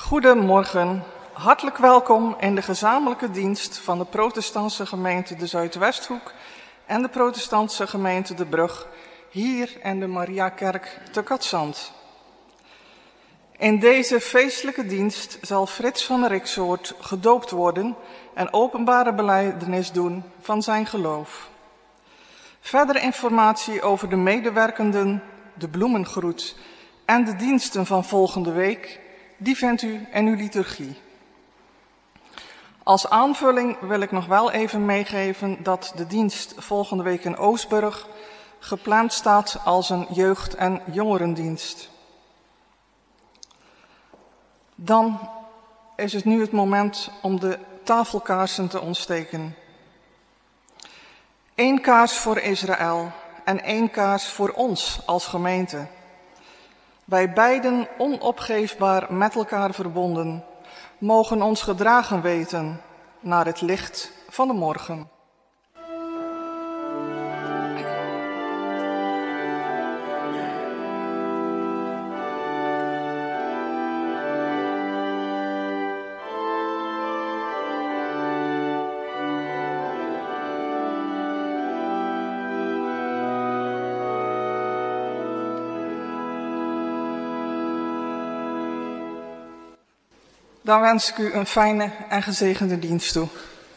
Goedemorgen, hartelijk welkom in de gezamenlijke dienst van de protestantse gemeente de Zuidwesthoek en de protestantse gemeente de Brug, hier in de Mariakerk te Katzand. In deze feestelijke dienst zal Frits van der Riksoort gedoopt worden en openbare belijdenis doen van zijn geloof. Verdere informatie over de medewerkenden, de bloemengroet en de diensten van volgende week, die vindt u in uw liturgie. Als aanvulling wil ik nog wel even meegeven dat de dienst volgende week in Oostburg gepland staat als een jeugd- en jongerendienst. Dan is het nu het moment om de tafelkaarsen te ontsteken. 1 kaars voor Israël en 1 kaars voor ons als gemeente. Wij beiden onopgeefbaar met elkaar verbonden, mogen ons gedragen weten naar het licht van de morgen. Dan wens ik u een fijne en gezegende dienst toe.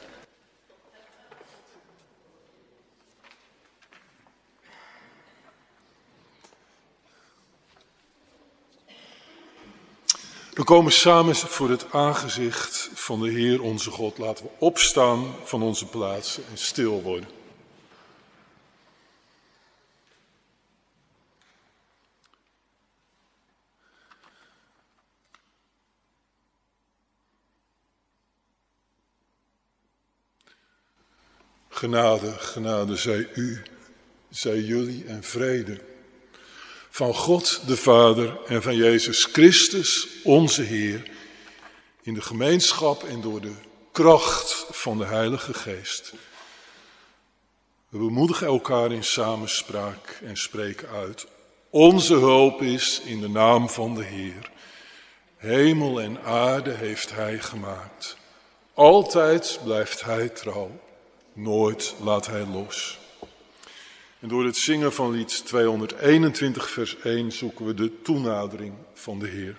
We komen samen voor het aangezicht van de Heer onze God. Laten we opstaan van onze plaatsen en stil worden. Genade, genade zij u, zij jullie en vrede. Van God de Vader en van Jezus Christus, onze Heer, in de gemeenschap en door de kracht van de Heilige Geest. We bemoedigen elkaar in samenspraak en spreken uit. Onze hulp is in de naam van de Heer. Hemel en aarde heeft Hij gemaakt. Altijd blijft Hij trouw. Nooit laat Hij los. En door het zingen van lied 221 vers 1 zoeken we de toenadering van de Heer.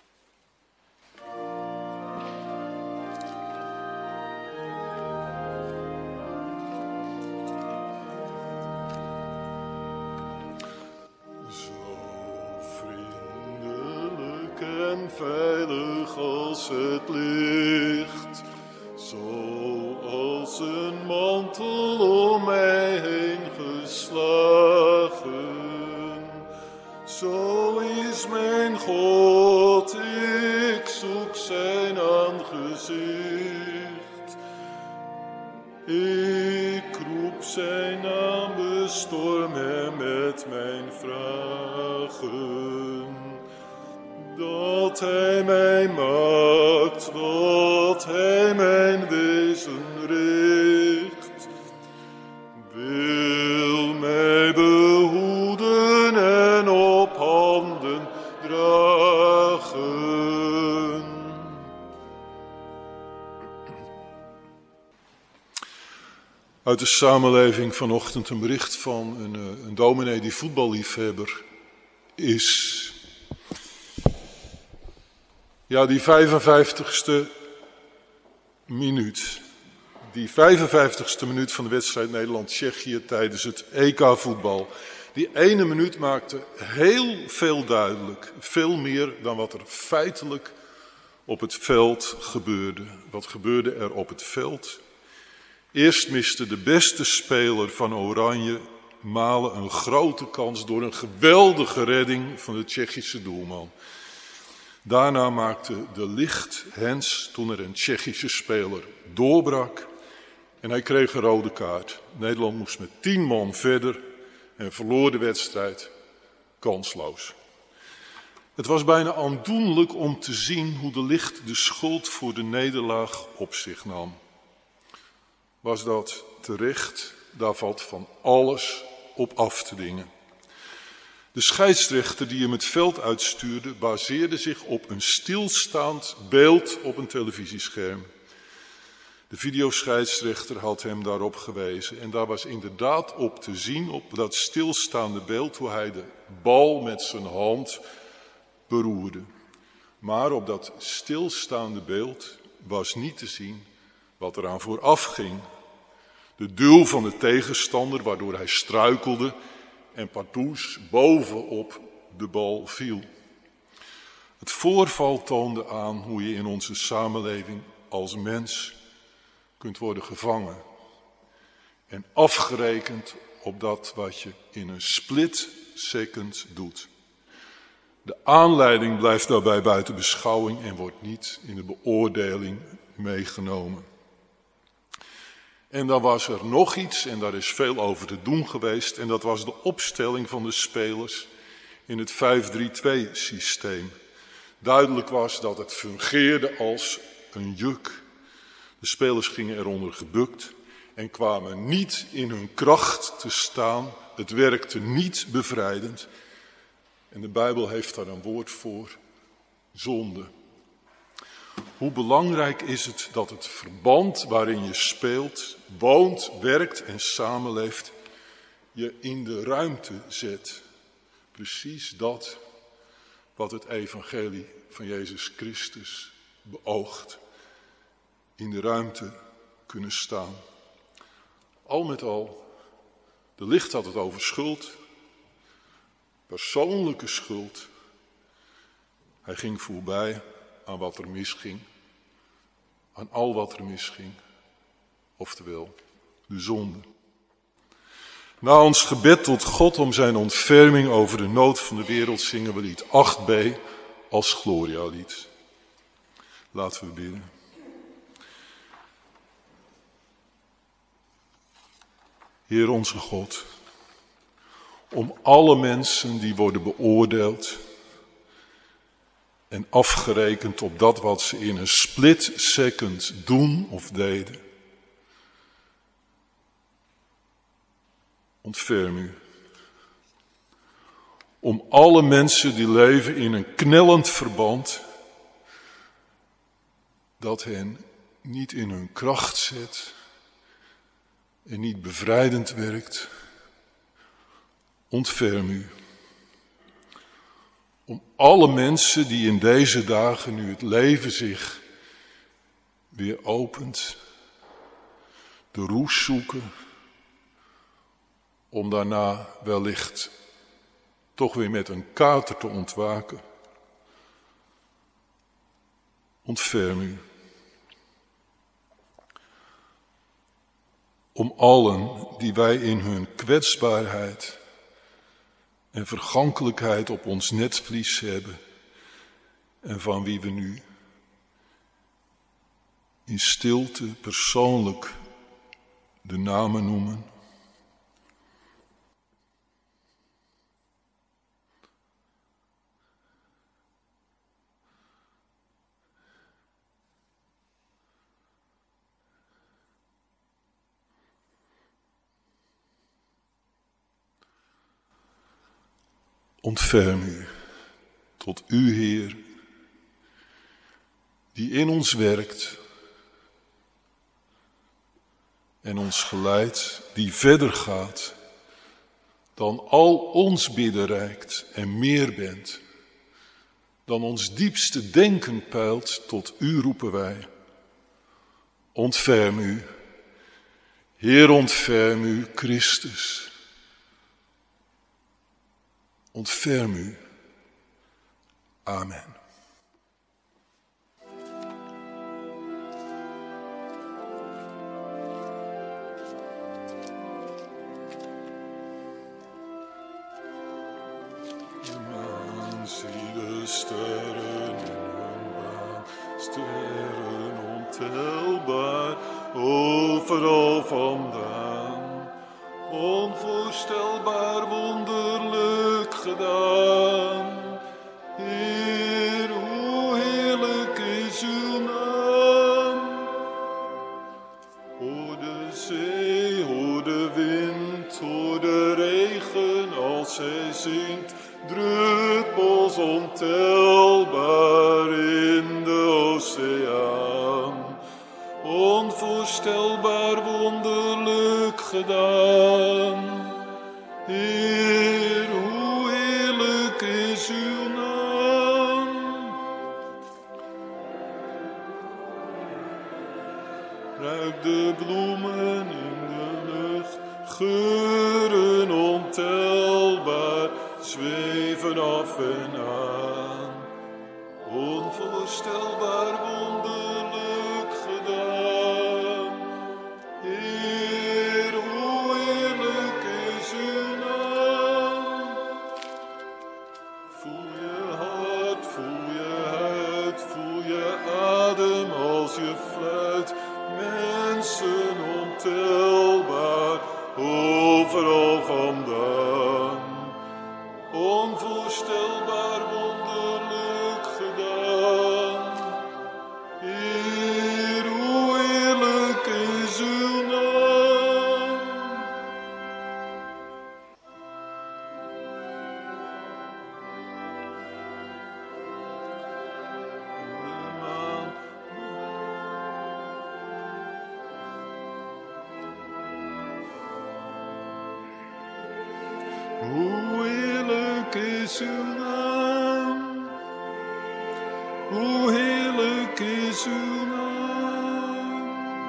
Zo vriendelijk en veilig als het licht, zoals een mantel om mij heen geslagen. Zo is mijn God, ik zoek zijn aangezicht. Ik roep zijn naam, bestorm hem met mijn vragen. Dat Hij mij maakt, dat Hij mijn wezen richt, wil mij behoeden en op handen dragen. Uit de samenleving vanochtend een bericht van een dominee die voetballiefhebber is. Ja, die 55ste minuut. Die 55ste minuut van de wedstrijd Nederland-Tsjechië tijdens het EK-voetbal. Die ene minuut maakte heel veel duidelijk. Veel meer dan wat er feitelijk op het veld gebeurde. Wat gebeurde er op het veld? Eerst miste de beste speler van Oranje, Malen, een grote kans door een geweldige redding van de Tsjechische doelman. Daarna maakte de licht Hens toen er een Tsjechische speler doorbrak en hij kreeg een rode kaart. Nederland moest met 10 man verder en verloor de wedstrijd kansloos. Het was bijna aandoenlijk om te zien hoe de licht de schuld voor de nederlaag op zich nam. Was dat terecht? Daar valt van alles op af te dingen. De scheidsrechter die hem het veld uitstuurde, baseerde zich op een stilstaand beeld op een televisiescherm. De videoscheidsrechter had hem daarop gewezen en daar was inderdaad op te zien, op dat stilstaande beeld, hoe hij de bal met zijn hand beroerde. Maar op dat stilstaande beeld was niet te zien wat eraan vooraf ging. De duw van de tegenstander, waardoor hij struikelde en pardoes bovenop de bal viel. Het voorval toonde aan hoe je in onze samenleving als mens kunt worden gevangen en afgerekend op dat wat je in een split second doet. De aanleiding blijft daarbij buiten beschouwing en wordt niet in de beoordeling meegenomen. En dan was er nog iets, en daar is veel over te doen geweest, en dat was de opstelling van de spelers in het 5-3-2 systeem. Duidelijk was dat het fungeerde als een juk. De spelers gingen eronder gebukt en kwamen niet in hun kracht te staan. Het werkte niet bevrijdend. En de Bijbel heeft daar een woord voor: zonde. Hoe belangrijk is het dat het verband waarin je speelt, woont, werkt en samenleeft, je in de ruimte zet. Precies dat wat het evangelie van Jezus Christus beoogt. In de ruimte kunnen staan. Al met al, de licht had het over schuld, persoonlijke schuld. Hij ging voorbij aan wat er misging, aan al wat er misging, oftewel de zonde. Na ons gebed tot God om zijn ontferming over de nood van de wereld zingen we lied 8b als Gloria-lied. Laten we bidden. Heer onze God, om alle mensen die worden beoordeeld en afgerekend op dat wat ze in een split second doen of deden. Ontferm u. Om alle mensen die leven in een knellend verband, dat hen niet in hun kracht zet en niet bevrijdend werkt. Ontferm u. Om alle mensen die in deze dagen, nu het leven zich weer opent, de roes zoeken, om daarna wellicht toch weer met een kater te ontwaken. Ontferm u. Om allen die wij in hun kwetsbaarheid en vergankelijkheid op ons netvlies hebben en van wie we nu in stilte persoonlijk de namen noemen. Ontferm u tot u, Heer, die in ons werkt en ons geleidt, die verder gaat dan al ons bidden reikt en meer bent, dan ons diepste denken peilt, tot u roepen wij. Ontferm u, Heer, ontferm u, Christus. Ontferm u. Amen. Zie de sterren in hun baan, sterren ontelbaar, overal vandaan, onvoorstelbaar wonderlijk gedaan. Heer, hoe heerlijk is uw naam. Hoor de zee, hoor de wind, hoor de regen als zij zingt. druppels ontelbaar in de oceaan. Onvoorstelbaar wonderlijk gedaan. Heer, hoe heerlijk is uw naam. Ruik de bloemen in de lucht, geuren ontelbaar, zweven af en aan. Onvoorstelbaar wonderlijk gedaan. Heer, hoe heerlijk is uw naam. Voel je hart, voel je huid, voel je adem als je fluit. Mensen ontelbaar, overal vandaan. Onvoorstelbaar wonderlijk gedaan. Heer, hoe heerlijk is uw naam. Hoe heerlijk is uw naam. Hoe heerlijk is uw naam.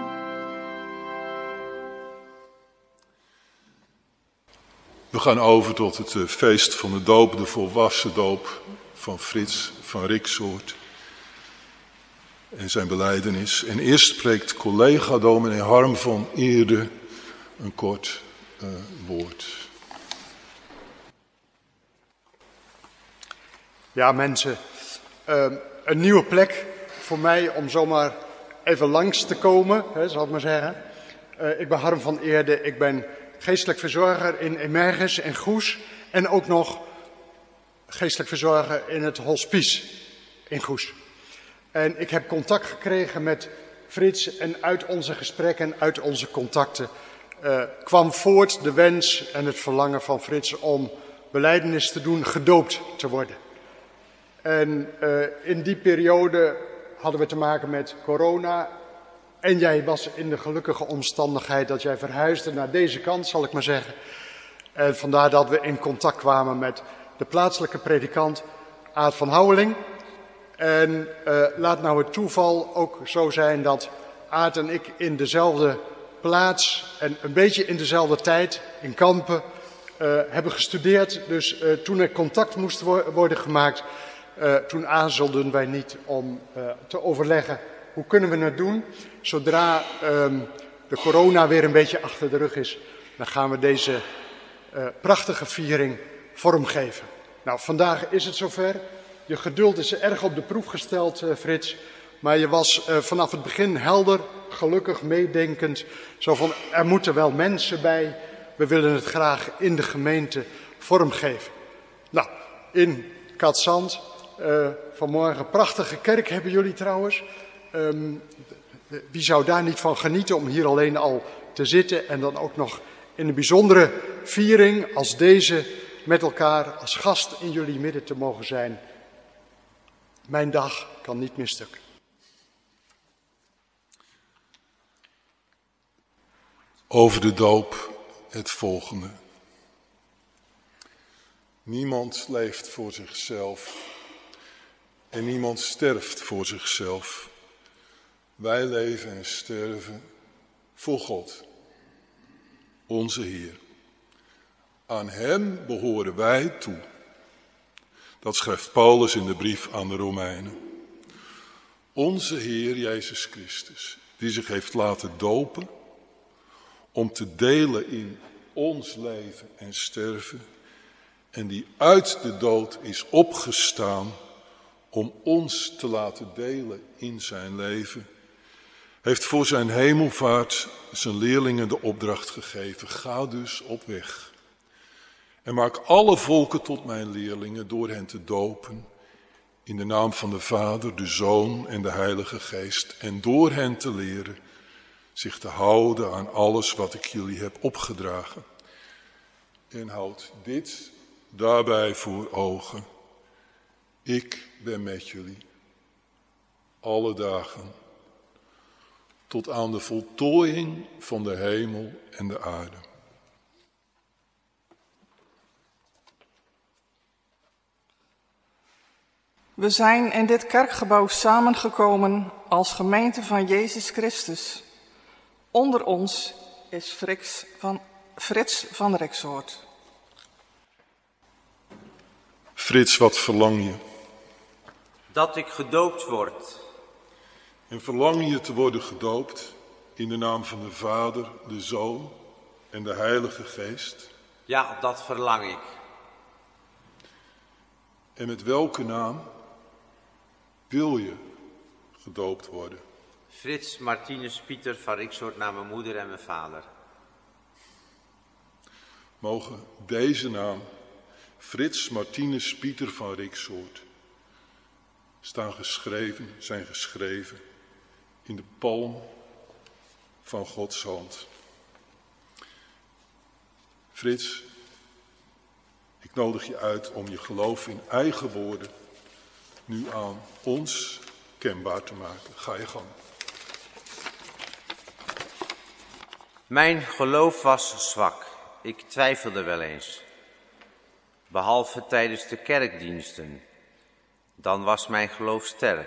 We gaan over tot het feest van de doop, de volwassen doop van Frits van Riksoort en zijn belijdenis. En eerst spreekt collega dominee Harm van Eerde een kort woord. Ja, mensen, een nieuwe plek voor mij om zomaar even langs te komen, zal ik maar zeggen. Ik ben Harm van Eerde, ik ben geestelijk verzorger in Emerges en Goes en ook nog geestelijk verzorger in het hospice in Goes. En ik heb contact gekregen met Frits en uit onze gesprekken, uit onze contacten kwam voort de wens en het verlangen van Frits om belijdenis te doen, gedoopt te worden. En in die periode hadden we te maken met corona. En jij was in de gelukkige omstandigheid dat jij verhuisde naar deze kant, zal ik maar zeggen. En vandaar dat we in contact kwamen met de plaatselijke predikant Aad van Houweling. En laat nou het toeval ook zo zijn dat Aad en ik in dezelfde plaats en een beetje in dezelfde tijd in Kampen hebben gestudeerd. Dus toen er contact moest worden gemaakt, toen aarzelden wij niet om te overleggen hoe kunnen we het doen. Zodra de corona weer een beetje achter de rug is, dan gaan we deze prachtige viering vormgeven. Nou, vandaag is het zover. Je geduld is erg op de proef gesteld, Frits. Maar je was vanaf het begin helder, gelukkig, meedenkend. Zo van, er moeten wel mensen bij. We willen het graag in de gemeente vormgeven. Nou, in Katzand, vanmorgen prachtige kerk hebben jullie trouwens. Wie zou daar niet van genieten om hier alleen al te zitten en dan ook nog in een bijzondere viering als deze met elkaar als gast in jullie midden te mogen zijn. Mijn dag kan niet misstukken. Over de doop het volgende. Niemand leeft voor zichzelf en niemand sterft voor zichzelf. Wij leven en sterven voor God, onze Heer. Aan Hem behoren wij toe. Dat schrijft Paulus in de brief aan de Romeinen. Onze Heer Jezus Christus, die zich heeft laten dopen om te delen in ons leven en sterven, en die uit de dood is opgestaan om ons te laten delen in zijn leven, heeft voor zijn hemelvaart zijn leerlingen de opdracht gegeven: ga dus op weg en maak alle volken tot mijn leerlingen door hen te dopen in de naam van de Vader, de Zoon en de Heilige Geest, en door hen te leren zich te houden aan alles wat ik jullie heb opgedragen. En houd dit daarbij voor ogen. Ik ben met jullie, alle dagen, tot aan de voltooiing van de hemel en de aarde. We zijn in dit kerkgebouw samengekomen als gemeente van Jezus Christus. Onder ons is Frits van Rixoord. Frits, wat verlang je? Dat ik gedoopt word. En verlang je te worden gedoopt in de naam van de Vader, de Zoon en de Heilige Geest? Ja, dat verlang ik. En met welke naam wil je gedoopt worden? Frits Martinus Pieter van Rixoord naar mijn moeder en mijn vader. Mogen deze naam, Frits Martinus Pieter van Rixoord, zijn geschreven in de palm van Gods hand. Frits, ik nodig je uit om je geloof in eigen woorden nu aan ons kenbaar te maken. Ga je gang. Mijn geloof was zwak. Ik twijfelde wel eens. Behalve tijdens de kerkdiensten. Dan was mijn geloof sterk.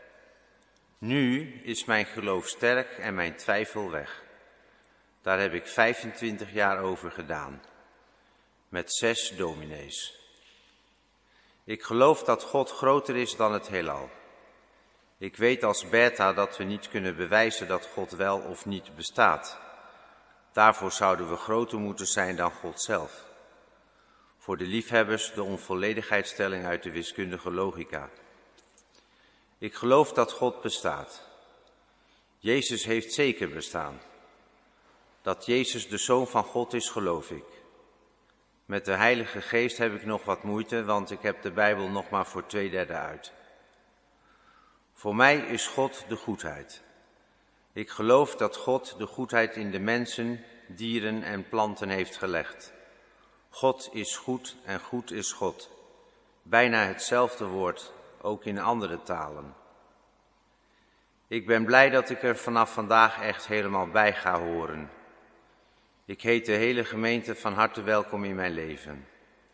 Nu is mijn geloof sterk en mijn twijfel weg. Daar heb ik 25 jaar over gedaan. Met 6 dominees. Ik geloof dat God groter is dan het heelal. Ik weet als Bertha dat we niet kunnen bewijzen dat God wel of niet bestaat. Daarvoor zouden we groter moeten zijn dan God zelf. Voor de liefhebbers de onvolledigheidsstelling uit de wiskundige logica. Ik geloof dat God bestaat. Jezus heeft zeker bestaan. Dat Jezus de Zoon van God is, geloof ik. Met de Heilige Geest heb ik nog wat moeite, want ik heb de Bijbel nog maar voor 2/3 uit. Voor mij is God de goedheid. Ik geloof dat God de goedheid in de mensen, dieren en planten heeft gelegd. God is goed en goed is God. Bijna hetzelfde woord, ook in andere talen. Ik ben blij dat ik er vanaf vandaag echt helemaal bij ga horen. Ik heet de hele gemeente van harte welkom in mijn leven.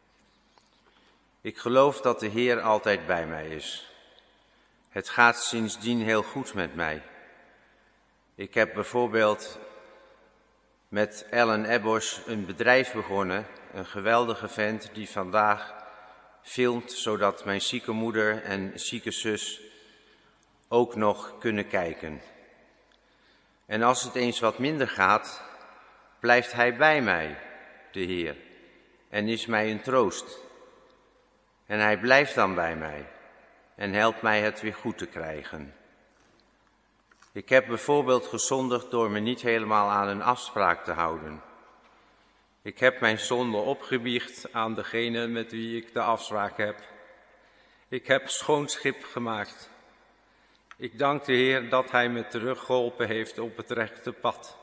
Ik geloof dat de Heer altijd bij mij is. Het gaat sindsdien heel goed met mij. Ik heb bijvoorbeeld met Ellen Ebbosch een bedrijf begonnen, een geweldige vent die vandaag filmt, zodat mijn zieke moeder en zieke zus ook nog kunnen kijken. En als het eens wat minder gaat, blijft hij bij mij, de Heer, en is mij een troost. En hij blijft dan bij mij en helpt mij het weer goed te krijgen. Ik heb bijvoorbeeld gezondigd door me niet helemaal aan een afspraak te houden. Ik heb mijn zonde opgebiecht aan degene met wie ik de afspraak heb. Ik heb schoon schip gemaakt. Ik dank de Heer dat hij me teruggeholpen heeft op het rechte pad.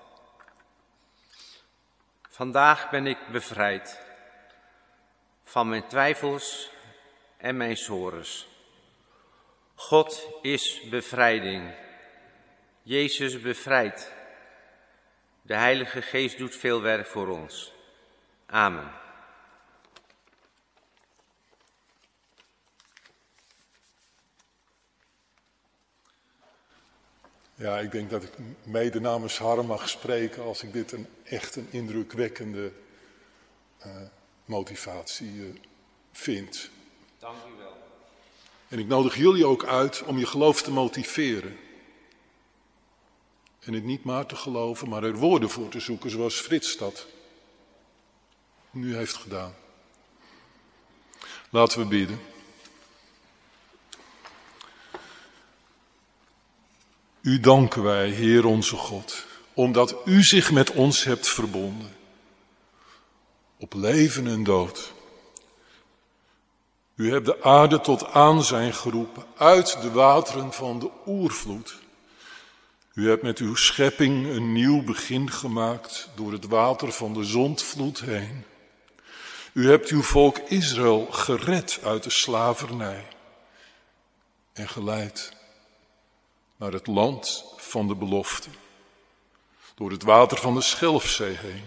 Vandaag ben ik bevrijd van mijn twijfels en mijn sores. God is bevrijding. Jezus bevrijdt. De Heilige Geest doet veel werk voor ons. Amen. Ja, ik denk dat ik mede namens Harm mag spreken als ik dit echt een indrukwekkende motivatie vind. Dank u wel. En ik nodig jullie ook uit om je geloof te motiveren. En het niet maar te geloven, maar er woorden voor te zoeken, zoals Frits dat nu heeft gedaan. Laten we bidden. U danken wij, Heer onze God, omdat u zich met ons hebt verbonden. Op leven en dood. U hebt de aarde tot aanzijn geroepen uit de wateren van de oervloed. U hebt met uw schepping een nieuw begin gemaakt door het water van de zondvloed heen. U hebt uw volk Israël gered uit de slavernij en geleid naar het land van de belofte, door het water van de Schelfzee heen.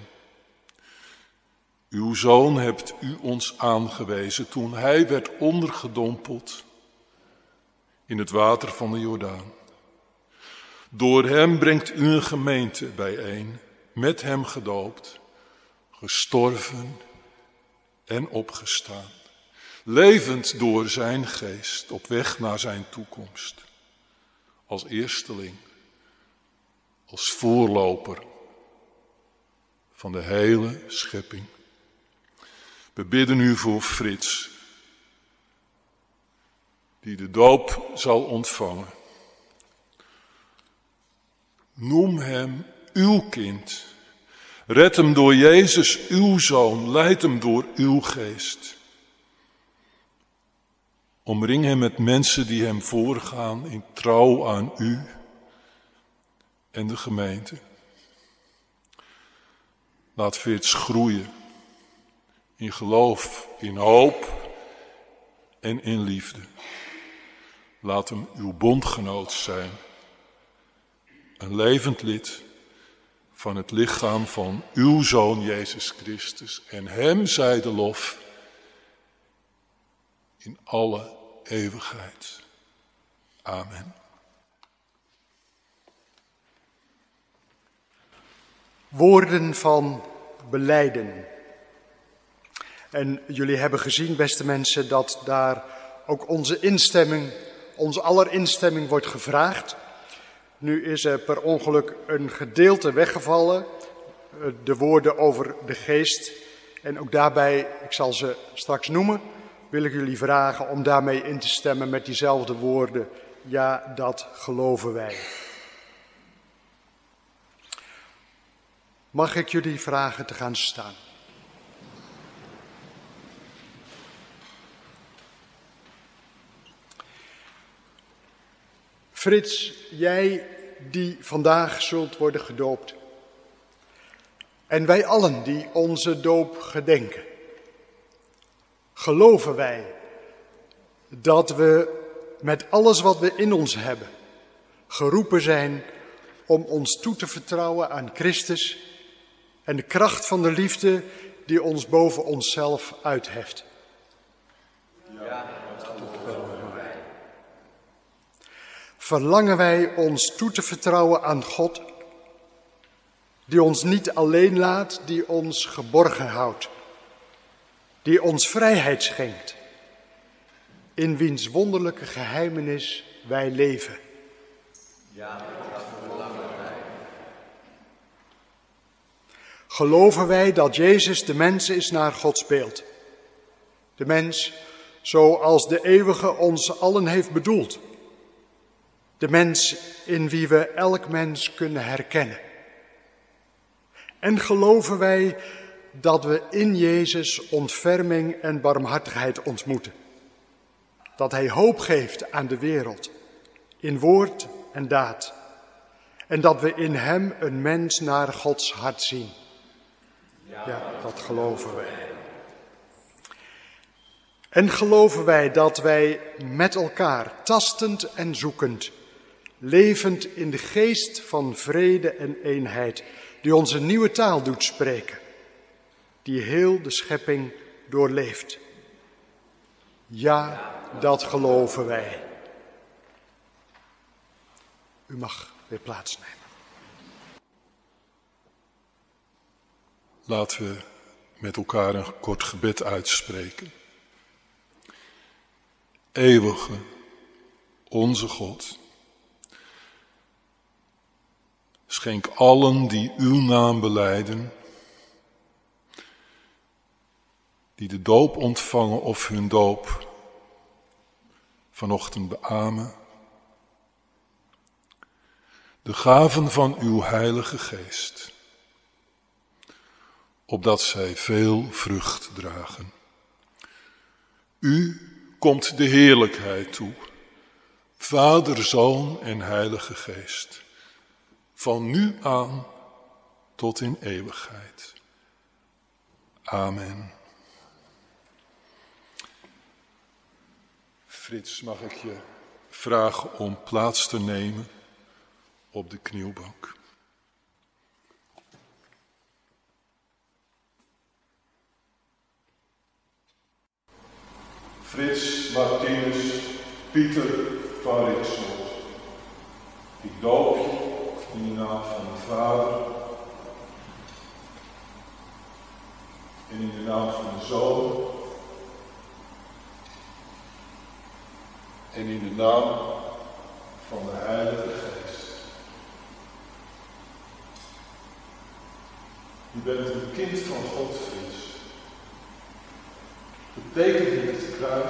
Uw zoon hebt u ons aangewezen toen hij werd ondergedompeld in het water van de Jordaan. Door hem brengt u een gemeente bijeen, met hem gedoopt, gestorven en opgestaan, levend door zijn geest op weg naar zijn toekomst, als eersteling, als voorloper van de hele schepping. We bidden u voor Frits, die de doop zal ontvangen. Noem hem uw kind. Red hem door Jezus, uw Zoon. Leid hem door uw geest. Omring hem met mensen die hem voorgaan in trouw aan u en de gemeente. Laat Frits groeien in geloof, in hoop en in liefde. Laat hem uw bondgenoot zijn. Een levend lid van het lichaam van uw Zoon Jezus Christus. En hem zij de lof in alle eeuwigheid. Amen. Woorden van belijden. En jullie hebben gezien, beste mensen, dat daar ook onze aller instemming wordt gevraagd. Nu is er per ongeluk een gedeelte weggevallen, de woorden over de geest. En ook daarbij, ik zal ze straks noemen, wil ik jullie vragen om daarmee in te stemmen met diezelfde woorden. Ja, dat geloven wij. Mag ik jullie vragen te gaan staan? Frits, jij die vandaag zult worden gedoopt. En wij allen die onze doop gedenken. Geloven wij dat we met alles wat we in ons hebben geroepen zijn om ons toe te vertrouwen aan Christus en de kracht van de liefde die ons boven onszelf uitheft. Ja, dat geloven wij. Verlangen wij ons toe te vertrouwen aan God, die ons niet alleen laat, die ons geborgen houdt, die ons vrijheid schenkt, in wiens wonderlijke geheimenis wij leven. Ja, dat verlangen wij. Geloven wij dat Jezus de mens is naar Gods beeld. De mens zoals de Eeuwige ons allen heeft bedoeld. De mens in wie we elk mens kunnen herkennen. En geloven wij dat we in Jezus ontferming en barmhartigheid ontmoeten. Dat Hij hoop geeft aan de wereld, in woord en daad. En dat we in Hem een mens naar Gods hart zien. Ja, dat geloven wij. En geloven wij dat wij met elkaar, tastend en zoekend, levend in de geest van vrede en eenheid, die onze nieuwe taal doet spreken, die heel de schepping doorleeft. Ja, dat geloven wij. U mag weer plaatsnemen. Laten we met elkaar een kort gebed uitspreken. Eeuwige, onze God, schenk allen die uw naam belijden, die de doop ontvangen of hun doop vanochtend beamen, de gaven van uw Heilige Geest, opdat zij veel vrucht dragen. U komt de heerlijkheid toe, Vader, Zoon en Heilige Geest, van nu aan tot in eeuwigheid. Amen. Frits, mag ik je vragen om plaats te nemen op de knielbank. Frits Martinus Pieter van Rixel, ik doop je in de naam van de Vader en in de naam van de Zoon en in de naam van de Heilige Geest. Je bent een kind van God, Frits. Betekent niet het kruis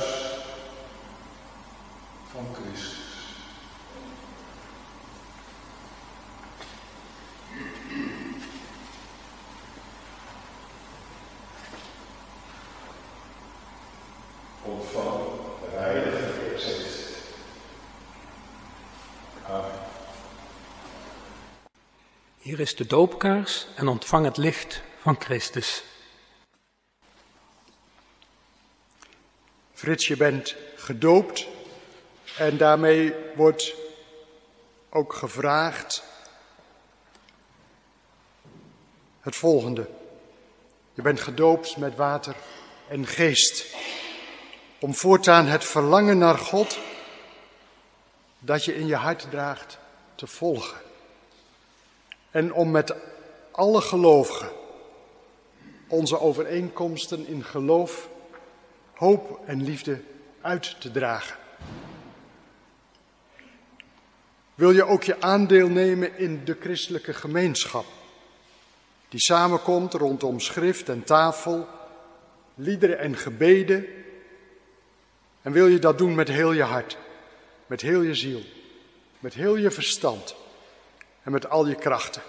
van Christus. Ontvang de Heilige Geest. Amen. Hier is de doopkaars en ontvang het licht van Christus. Frits, je bent gedoopt en daarmee wordt ook gevraagd het volgende. Je bent gedoopt met water en geest, om voortaan het verlangen naar God dat je in je hart draagt te volgen. En om met alle gelovigen onze overeenkomsten in geloof, hoop en liefde uit te dragen. Wil je ook je aandeel nemen in de christelijke gemeenschap, die samenkomt rondom schrift en tafel, liederen en gebeden, en wil je dat doen met heel je hart, met heel je ziel, met heel je verstand en met al je krachten.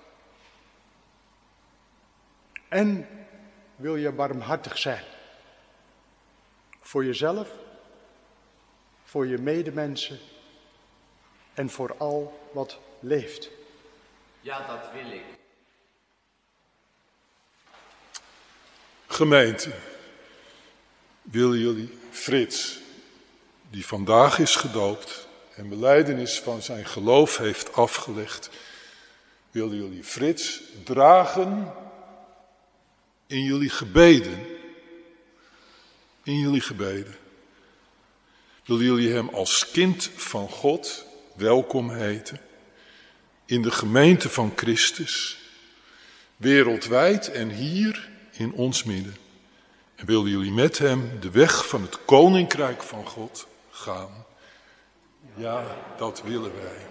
En wil je barmhartig zijn. Voor jezelf, voor je medemensen en voor al wat leeft. Ja, dat wil ik. Gemeente, willen jullie Frits, die vandaag is gedoopt en belijdenis van zijn geloof heeft afgelegd, willen jullie Frits dragen in jullie gebeden? In jullie gebeden. Willen jullie hem als kind van God welkom heten in de gemeente van Christus, wereldwijd en hier in ons midden? En willen jullie met hem de weg van het koninkrijk van God gaan? Ja, dat willen wij.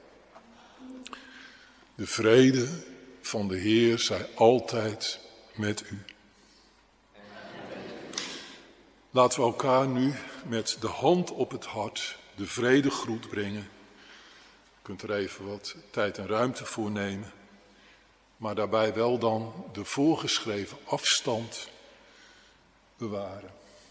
De vrede van de Heer zij altijd met u. Laten we elkaar nu met de hand op het hart de vredegroet brengen. Je kunt er even wat tijd en ruimte voor nemen, maar daarbij wel dan de voorgeschreven afstand bewaren.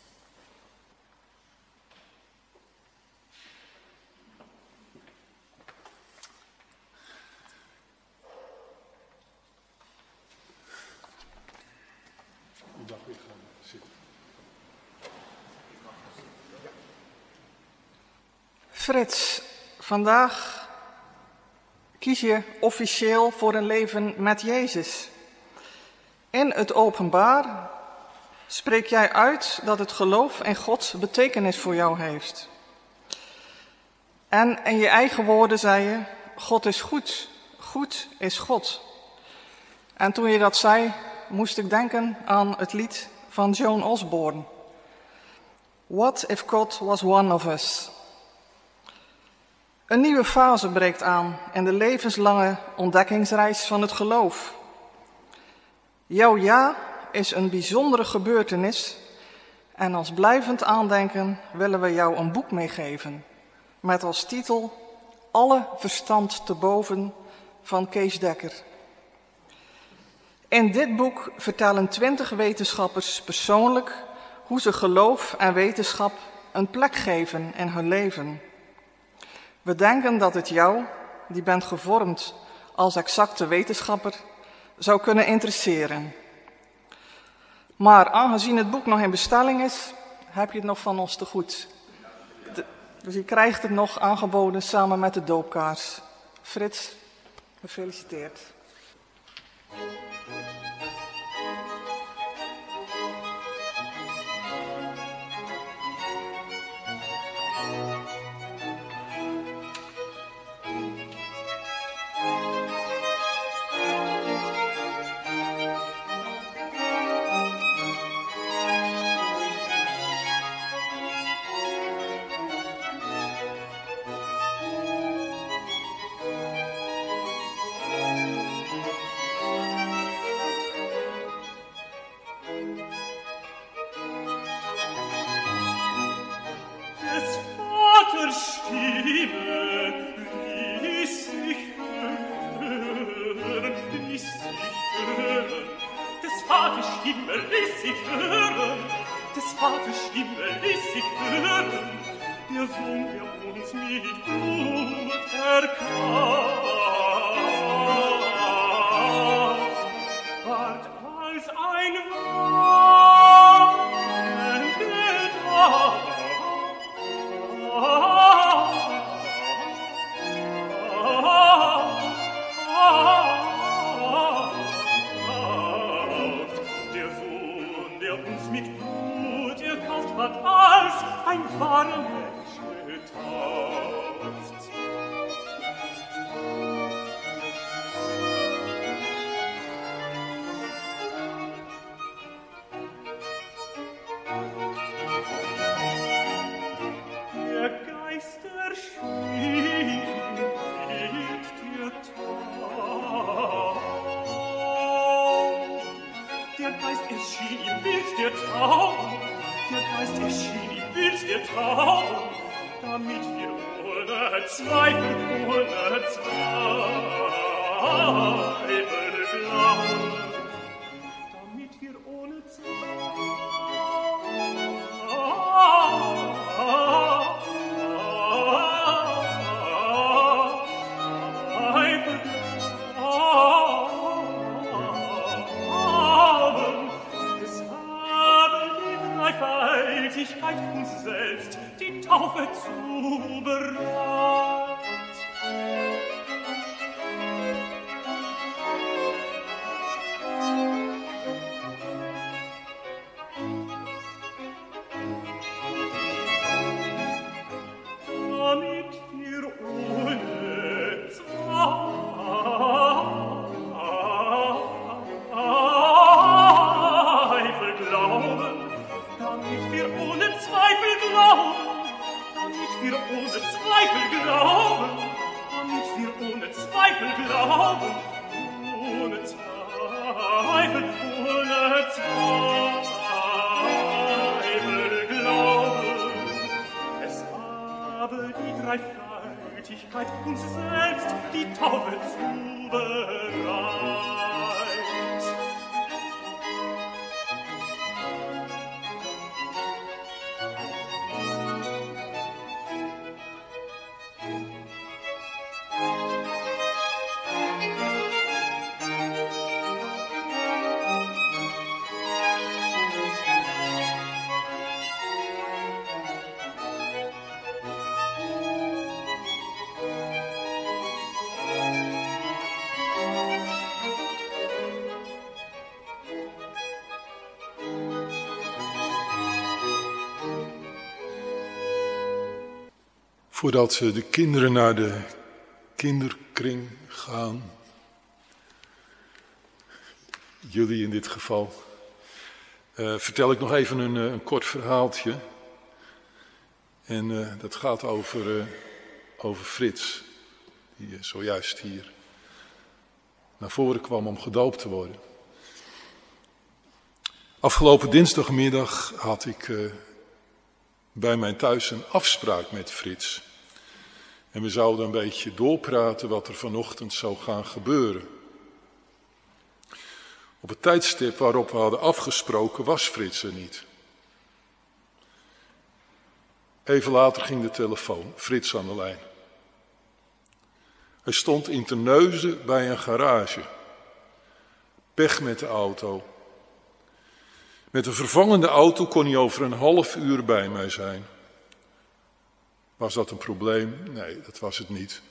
Frits, vandaag kies je officieel voor een leven met Jezus. In het openbaar spreek jij uit dat het geloof in God betekenis voor jou heeft. En in je eigen woorden zei je, God is goed, goed is God. En toen je dat zei, moest ik denken aan het lied van Joan Osborne. What if God was one of us? Een nieuwe fase breekt aan in de levenslange ontdekkingsreis van het geloof. Jouw ja is een bijzondere gebeurtenis en als blijvend aandenken willen we jou een boek meegeven met als titel Alle verstand te boven van Kees Dekker. In dit boek vertellen 20 wetenschappers persoonlijk hoe ze geloof en wetenschap een plek geven in hun leven. We denken dat het jou, die bent gevormd als exacte wetenschapper, zou kunnen interesseren. Maar aangezien het boek nog in bestelling is, heb je het nog van ons te goed. Dus u krijgt het nog aangeboden samen met de doopkaars. Frits, gefeliciteerd. Voordat de kinderen naar de kinderkring gaan, jullie in dit geval, vertel ik nog even een kort verhaaltje. En dat gaat over Frits, die zojuist hier naar voren kwam om gedoopt te worden. Afgelopen dinsdagmiddag had ik bij mij thuis een afspraak met Frits. En we zouden een beetje doorpraten wat er vanochtend zou gaan gebeuren. Op het tijdstip waarop we hadden afgesproken was Frits er niet. Even later ging de telefoon, Frits aan de lijn. Hij stond in Terneuzen bij een garage. Pech met de auto. Met een vervangende auto kon hij over een half uur bij mij zijn. Was dat een probleem? Nee, dat was het niet.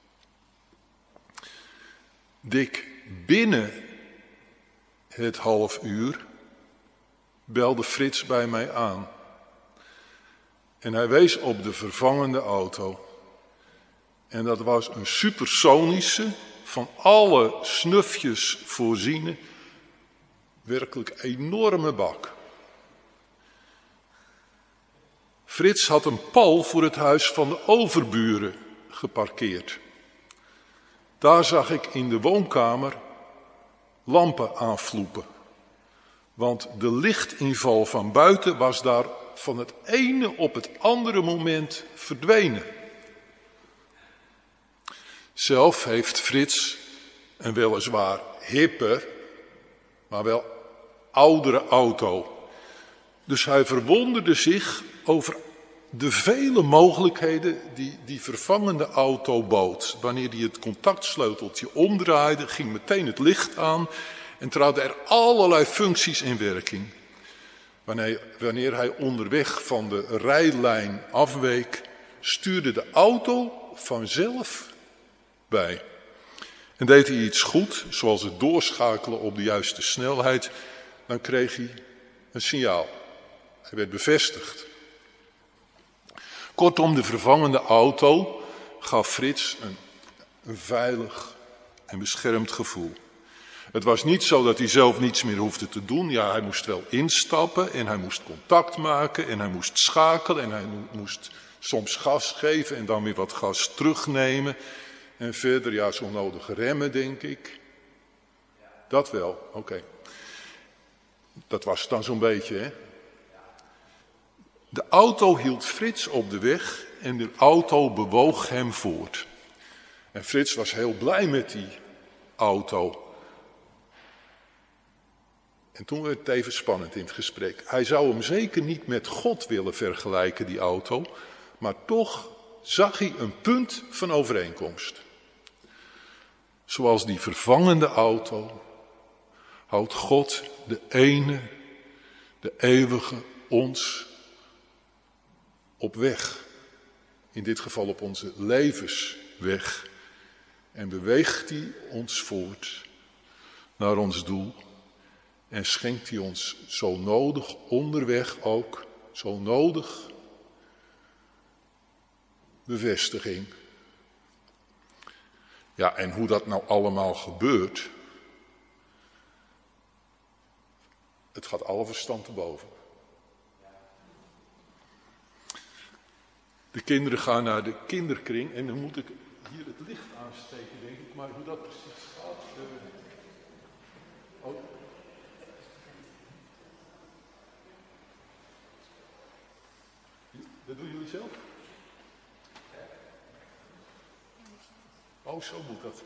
Dik binnen het half uur belde Frits bij mij aan. En hij wees op de vervangende auto. En dat was een supersonische, van alle snufjes voorziene, werkelijk enorme bak. Frits had een pal voor het huis van de overburen geparkeerd. Daar zag ik in de woonkamer lampen aanvloepen. Want de lichtinval van buiten was daar van het ene op het andere moment verdwenen. Zelf heeft Frits een weliswaar hippe, maar wel oudere auto. Dus hij verwonderde zich over de vele mogelijkheden die vervangende auto bood. Wanneer hij het contactsleuteltje omdraaide, ging meteen het licht aan en traden er allerlei functies in werking. Wanneer hij onderweg van de rijlijn afweek, stuurde de auto vanzelf bij. En deed hij iets goed, zoals het doorschakelen op de juiste snelheid, dan kreeg hij een signaal. Hij werd bevestigd. Kortom, de vervangende auto gaf Frits een veilig en beschermd gevoel. Het was niet zo dat hij zelf niets meer hoefde te doen. Ja, hij moest wel instappen en hij moest contact maken en hij moest schakelen en hij moest soms gas geven en dan weer wat gas terugnemen. En verder, ja, zo nodige remmen, denk ik. Dat wel, oké. Dat was het dan zo'n beetje, hè. De auto hield Frits op de weg en de auto bewoog hem voort. En Frits was heel blij met die auto. En toen werd het even spannend in het gesprek. Hij zou hem zeker niet met God willen vergelijken, die auto. Maar toch zag hij een punt van overeenkomst. Zoals die vervangende auto houdt God de ene, de eeuwige, ons op weg. In dit geval op onze levensweg. En beweegt hij ons voort naar ons doel. En schenkt hij ons zo nodig onderweg ook, zo nodig bevestiging. Ja, en hoe dat nou allemaal gebeurt, het gaat alle verstand te boven. De kinderen gaan naar de kinderkring en dan moet ik hier het licht aansteken, denk ik. Maar hoe dat precies gaat... Dat doen jullie zelf? Oh, zo moet dat.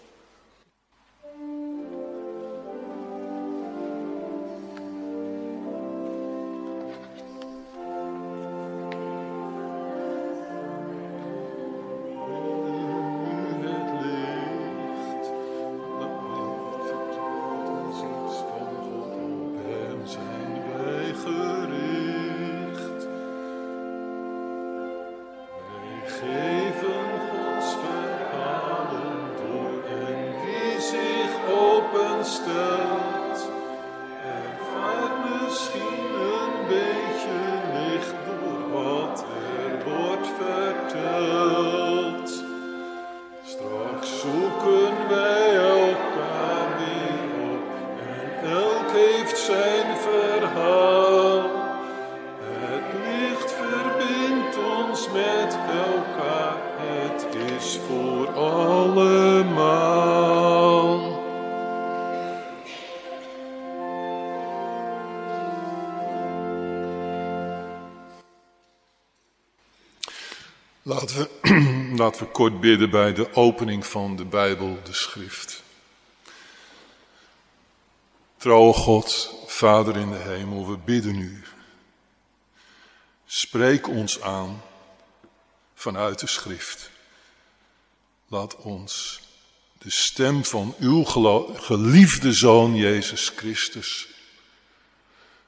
Laten we kort bidden bij de opening van de Bijbel, de schrift. Trouwe God, Vader in de hemel, we bidden u. Spreek ons aan vanuit de schrift. Laat ons de stem van uw geliefde Zoon Jezus Christus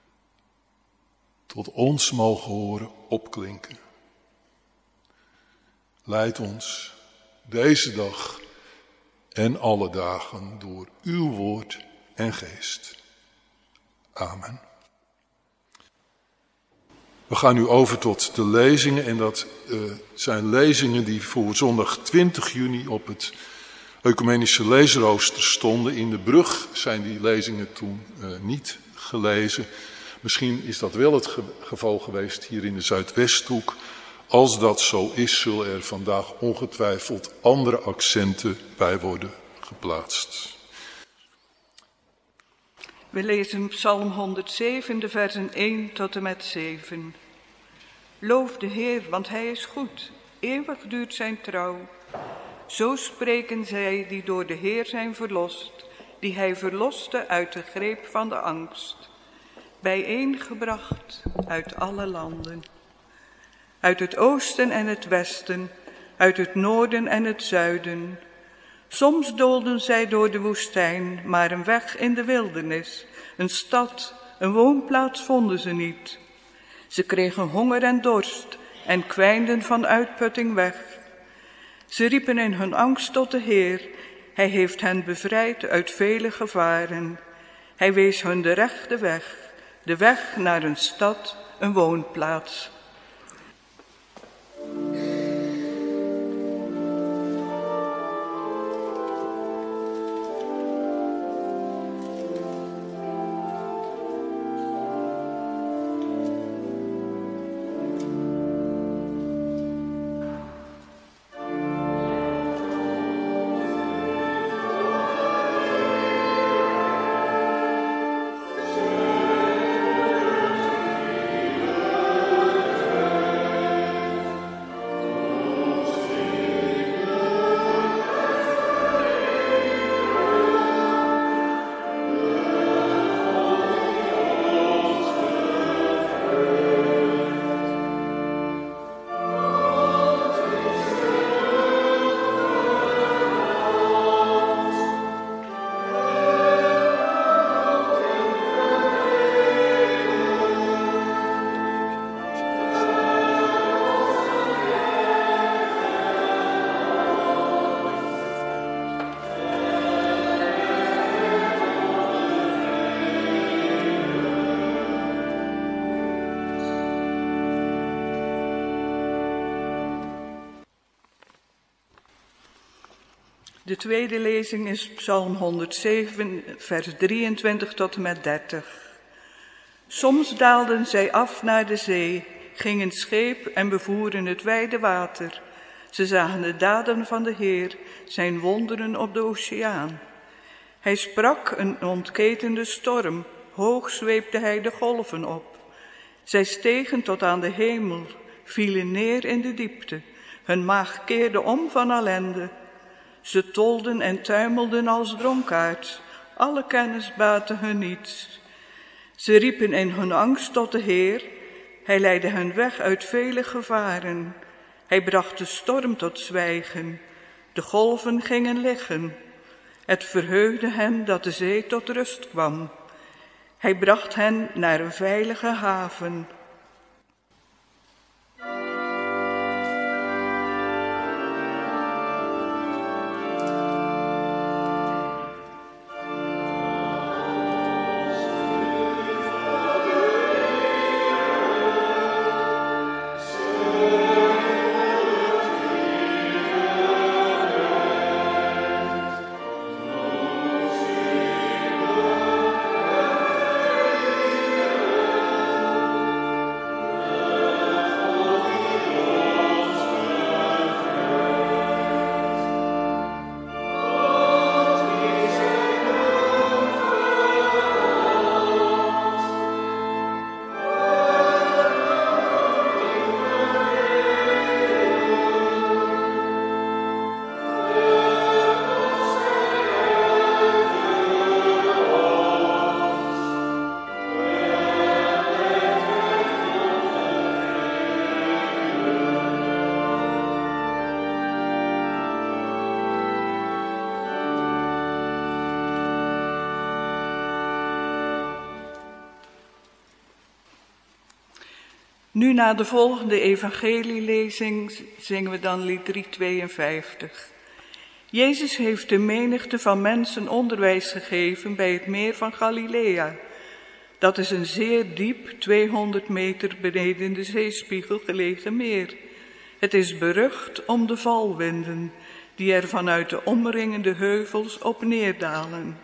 tot ons mogen horen opklinken. Leid ons deze dag en alle dagen door uw woord en geest. Amen. We gaan nu over tot de lezingen en dat zijn lezingen die voor zondag 20 juni op het Ecumenische leesrooster stonden. In de brug zijn die lezingen toen niet gelezen. Misschien is dat wel het geval geweest hier in de Zuidwesthoek. Als dat zo is, zullen er vandaag ongetwijfeld andere accenten bij worden geplaatst. We lezen Psalm 107, de versen 1 tot en met 7. Loof de Heer, want Hij is goed. Eeuwig duurt zijn trouw. Zo spreken zij die door de Heer zijn verlost, die Hij verloste uit de greep van de angst. Bijeengebracht uit alle landen. Uit het oosten en het westen, uit het noorden en het zuiden. Soms doolden zij door de woestijn, maar een weg in de wildernis. Een stad, een woonplaats vonden ze niet. Ze kregen honger en dorst en kwijnden van uitputting weg. Ze riepen in hun angst tot de Heer. Hij heeft hen bevrijd uit vele gevaren. Hij wees hun de rechte weg, de weg naar een stad, een woonplaats. De tweede lezing is Psalm 107, vers 23 tot en met 30. Soms daalden zij af naar de zee, gingen scheep en bevoeren het wijde water. Ze zagen de daden van de Heer, zijn wonderen op de oceaan. Hij sprak een ontketende storm, hoog zweepte hij de golven op. Zij stegen tot aan de hemel, vielen neer in de diepte. Hun maag keerde om van ellende. Ze tolden en tuimelden als dronkaards, alle kennis baatte hun niets. Ze riepen in hun angst tot de Heer, hij leidde hen weg uit vele gevaren. Hij bracht de storm tot zwijgen, de golven gingen liggen. Het verheugde hen dat de zee tot rust kwam. Hij bracht hen naar een veilige haven. Nu na de volgende evangelielezing zingen we dan lied 352. Jezus heeft de menigte van mensen onderwijs gegeven bij het meer van Galilea. Dat is een zeer diep, 200 meter beneden de zeespiegel gelegen meer. Het is berucht om de valwinden die er vanuit de omringende heuvels op neerdalen.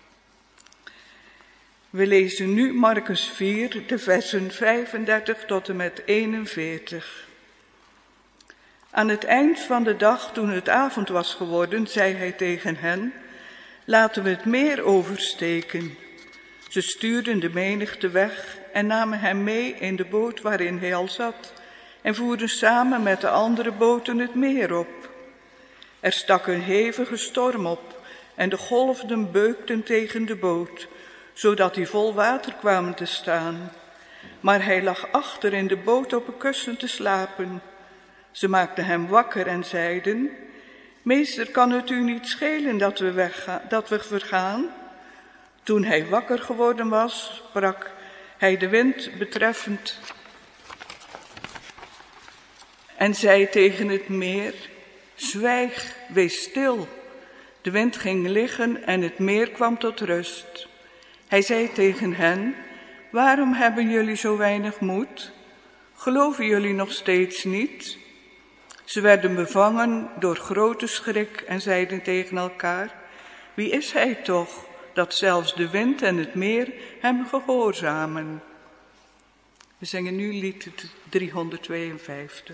We lezen nu Marcus 4, de versen 35 tot en met 41. Aan het eind van de dag, toen het avond was geworden, zei hij tegen hen: laten we het meer oversteken. Ze stuurden de menigte weg en namen hem mee in de boot waarin hij al zat en voerden samen met de andere boten het meer op. Er stak een hevige storm op en de golven beukten tegen de boot, zodat die vol water kwamen te staan. Maar hij lag achter in de boot op een kussen te slapen. Ze maakten hem wakker en zeiden: meester, kan het u niet schelen dat we vergaan? Toen hij wakker geworden was, sprak hij de wind betreffend en zei tegen het meer: zwijg, wees stil. De wind ging liggen en het meer kwam tot rust. Hij zei tegen hen: waarom hebben jullie zo weinig moed? Geloven jullie nog steeds niet? Ze werden bevangen door grote schrik en zeiden tegen elkaar: wie is hij toch, dat zelfs de wind en het meer hem gehoorzamen? We zingen nu lied 352.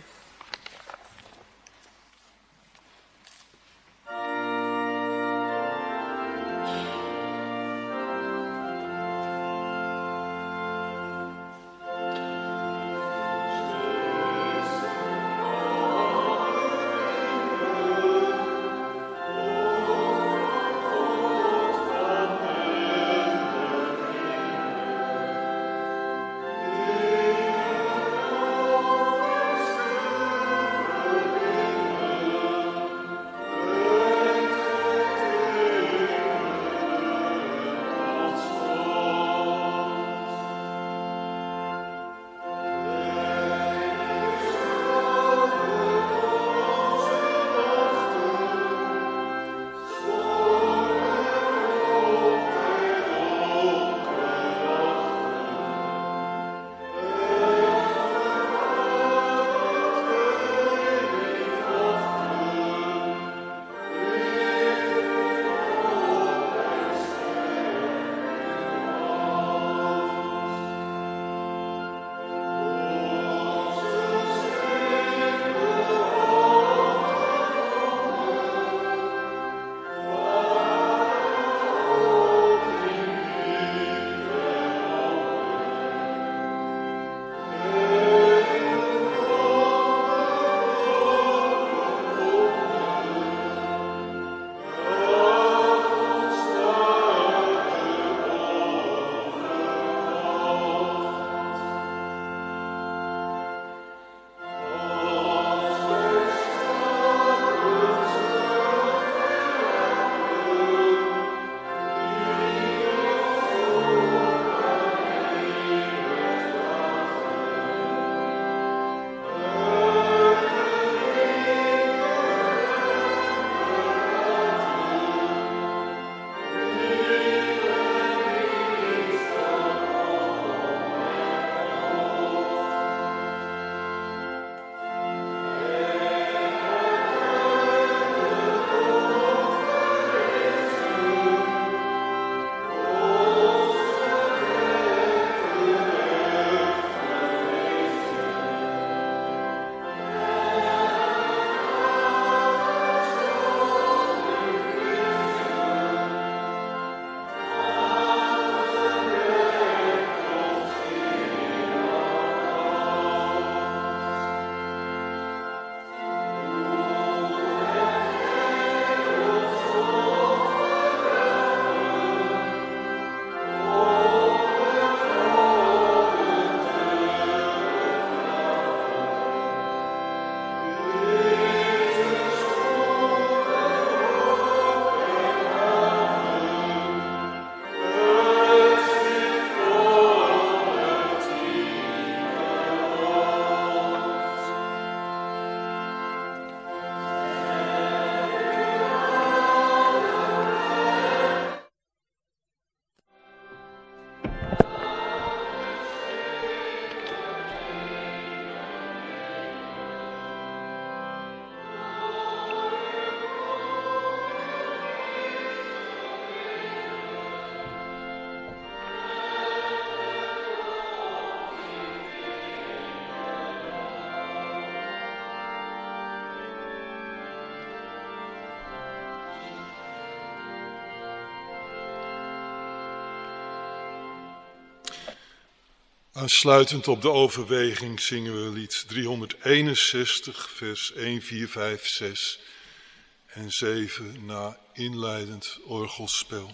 Aansluitend op de overweging zingen we lied 361, vers 1, 4, 5, 6 en 7 na inleidend orgelspel.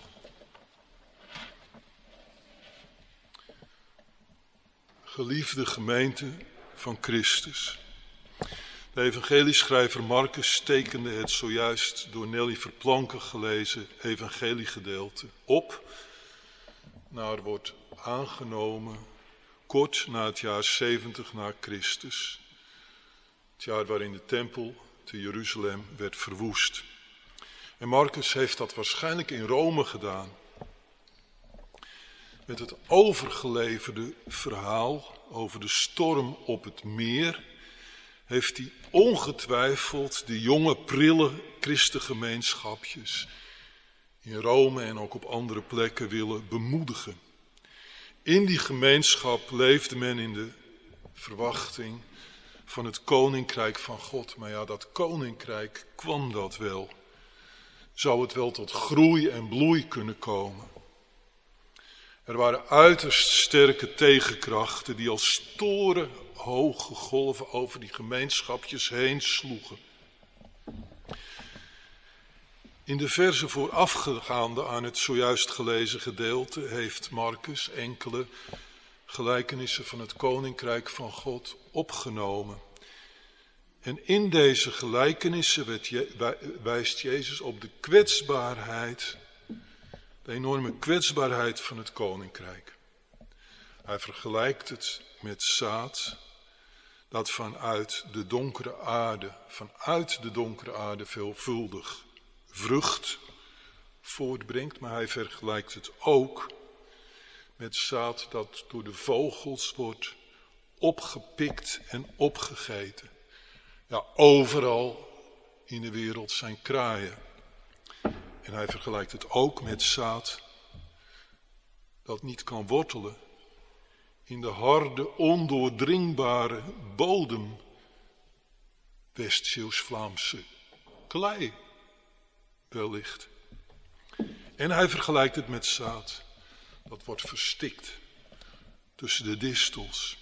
Geliefde gemeente van Christus. De evangelieschrijver Marcus tekende het zojuist door Nelly Verplanken gelezen evangeliegedeelte op, naar wordt aangenomen kort na het jaar 70 na Christus, het jaar waarin de tempel te Jeruzalem werd verwoest. En Marcus heeft dat waarschijnlijk in Rome gedaan. Met het overgeleverde verhaal over de storm op het meer heeft hij ongetwijfeld de jonge, prille christengemeenschapjes in Rome en ook op andere plekken willen bemoedigen. In die gemeenschap leefde men in de verwachting van het koninkrijk van God. Maar ja, dat koninkrijk, kwam dat wel? Zou het wel tot groei en bloei kunnen komen? Er waren uiterst sterke tegenkrachten die als torenhoge golven over die gemeenschapjes heen sloegen. In de verse voorafgaande aan het zojuist gelezen gedeelte heeft Marcus enkele gelijkenissen van het koninkrijk van God opgenomen. En in deze gelijkenissen wijst Jezus op de kwetsbaarheid, de enorme kwetsbaarheid van het koninkrijk. Hij vergelijkt het met zaad dat vanuit de donkere aarde veelvuldig vrucht voortbrengt, maar hij vergelijkt het ook met zaad dat door de vogels wordt opgepikt en opgegeten. Ja, overal in de wereld zijn kraaien. En hij vergelijkt het ook met zaad dat niet kan wortelen in de harde, ondoordringbare bodem, West-Zeeuws-Vlaamse klei wellicht. En hij vergelijkt het met zaad dat wordt verstikt tussen de distels.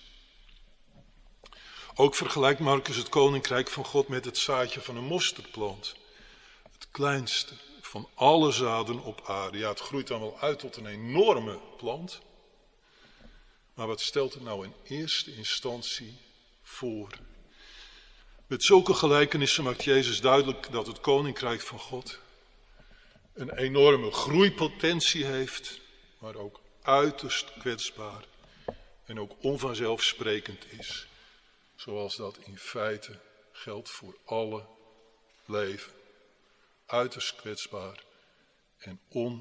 Ook vergelijkt Marcus het koninkrijk van God met het zaadje van een mosterdplant. Het kleinste van alle zaden op aarde. Ja, het groeit dan wel uit tot een enorme plant. Maar wat stelt het nou in eerste instantie voor? Met zulke gelijkenissen maakt Jezus duidelijk dat het koninkrijk van God een enorme groeipotentie heeft, maar ook uiterst kwetsbaar en ook onvanzelfsprekend is. Zoals dat in feite geldt voor alle leven. Uiterst kwetsbaar en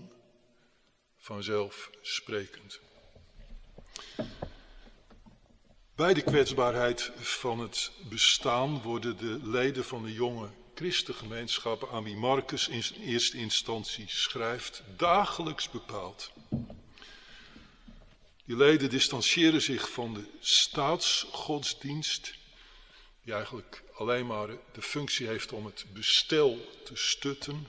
onvanzelfsprekend. Bij de kwetsbaarheid van het bestaan worden de leden van de jonge christengemeenschappen aan wie Marcus in eerste instantie schrijft, dagelijks bepaald. Die leden distancieren zich van de staatsgodsdienst, die eigenlijk alleen maar de functie heeft om het bestel te stutten.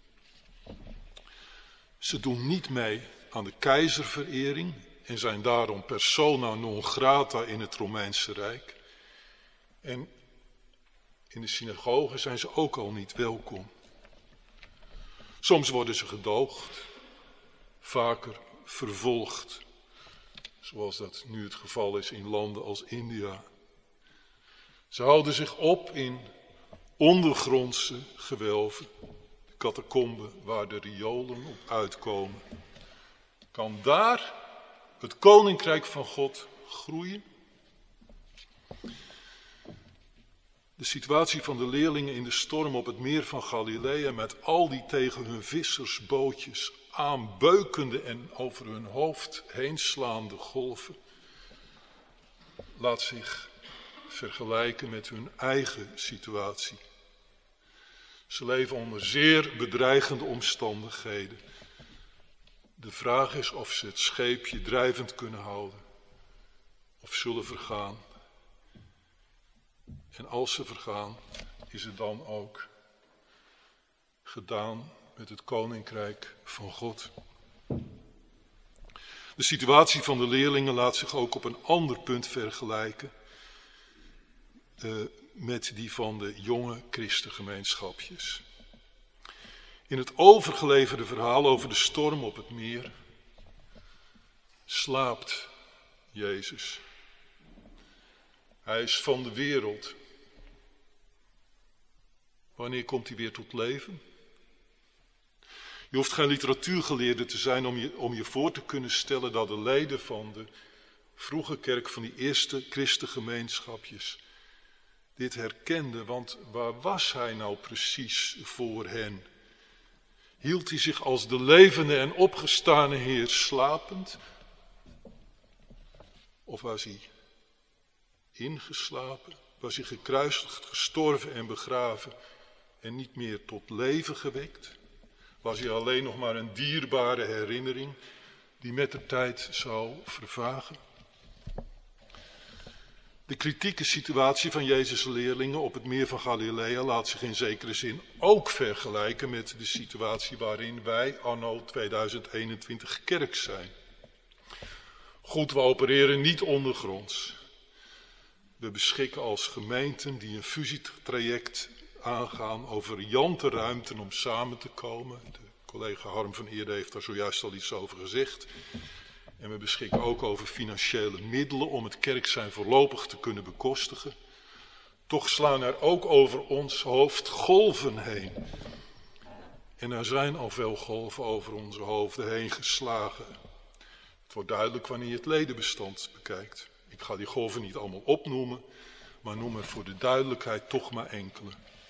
Ze doen niet mee aan de keizerverering en zijn daarom persona non grata in het Romeinse Rijk. En in de synagoge zijn ze ook al niet welkom. Soms worden ze gedoogd, vaker vervolgd, zoals dat nu het geval is in landen als India. Ze houden zich op in ondergrondse gewelven, de catacomben waar de riolen op uitkomen. Kan daar het koninkrijk van God groeien? De situatie van de leerlingen in de storm op het meer van Galilea met al die tegen hun vissersbootjes aanbeukende en over hun hoofd heen slaande golven laat zich vergelijken met hun eigen situatie. Ze leven onder zeer bedreigende omstandigheden. De vraag is of ze het scheepje drijvend kunnen houden of zullen vergaan. En als ze vergaan, is het dan ook gedaan met het koninkrijk van God. De situatie van de leerlingen laat zich ook op een ander punt vergelijken met die van de jonge christengemeenschapjes. In het overgeleverde verhaal over de storm op het meer slaapt Jezus. Hij is van de wereld. Wanneer komt hij weer tot leven? Je hoeft geen literatuurgeleerde te zijn om je voor te kunnen stellen dat de leden van de vroege kerk, van die eerste christengemeenschapjes, dit herkenden. Want waar was hij nou precies voor hen? Hield hij zich als de levende en opgestane Heer slapend? Of was hij ingeslapen? Was hij gekruisigd, gestorven en begraven en niet meer tot leven gewekt? Was hij alleen nog maar een dierbare herinnering die met de tijd zou vervagen? De kritieke situatie van Jezus' leerlingen op het meer van Galilea laat zich in zekere zin ook vergelijken met de situatie waarin wij anno 2021 kerk zijn. Goed, we opereren niet ondergronds. We beschikken als gemeenten die een fusietraject aangaan over riante ruimten om samen te komen. De collega Harm van Eerde heeft daar zojuist al iets over gezegd. En we beschikken ook over financiële middelen om het kerk zijn voorlopig te kunnen bekostigen. Toch slaan er ook over ons hoofd golven heen. En er zijn al veel golven over onze hoofden heen geslagen. Het wordt duidelijk wanneer je het ledenbestand bekijkt. Ik ga die golven niet allemaal opnoemen, maar noem er voor de duidelijkheid toch maar enkele.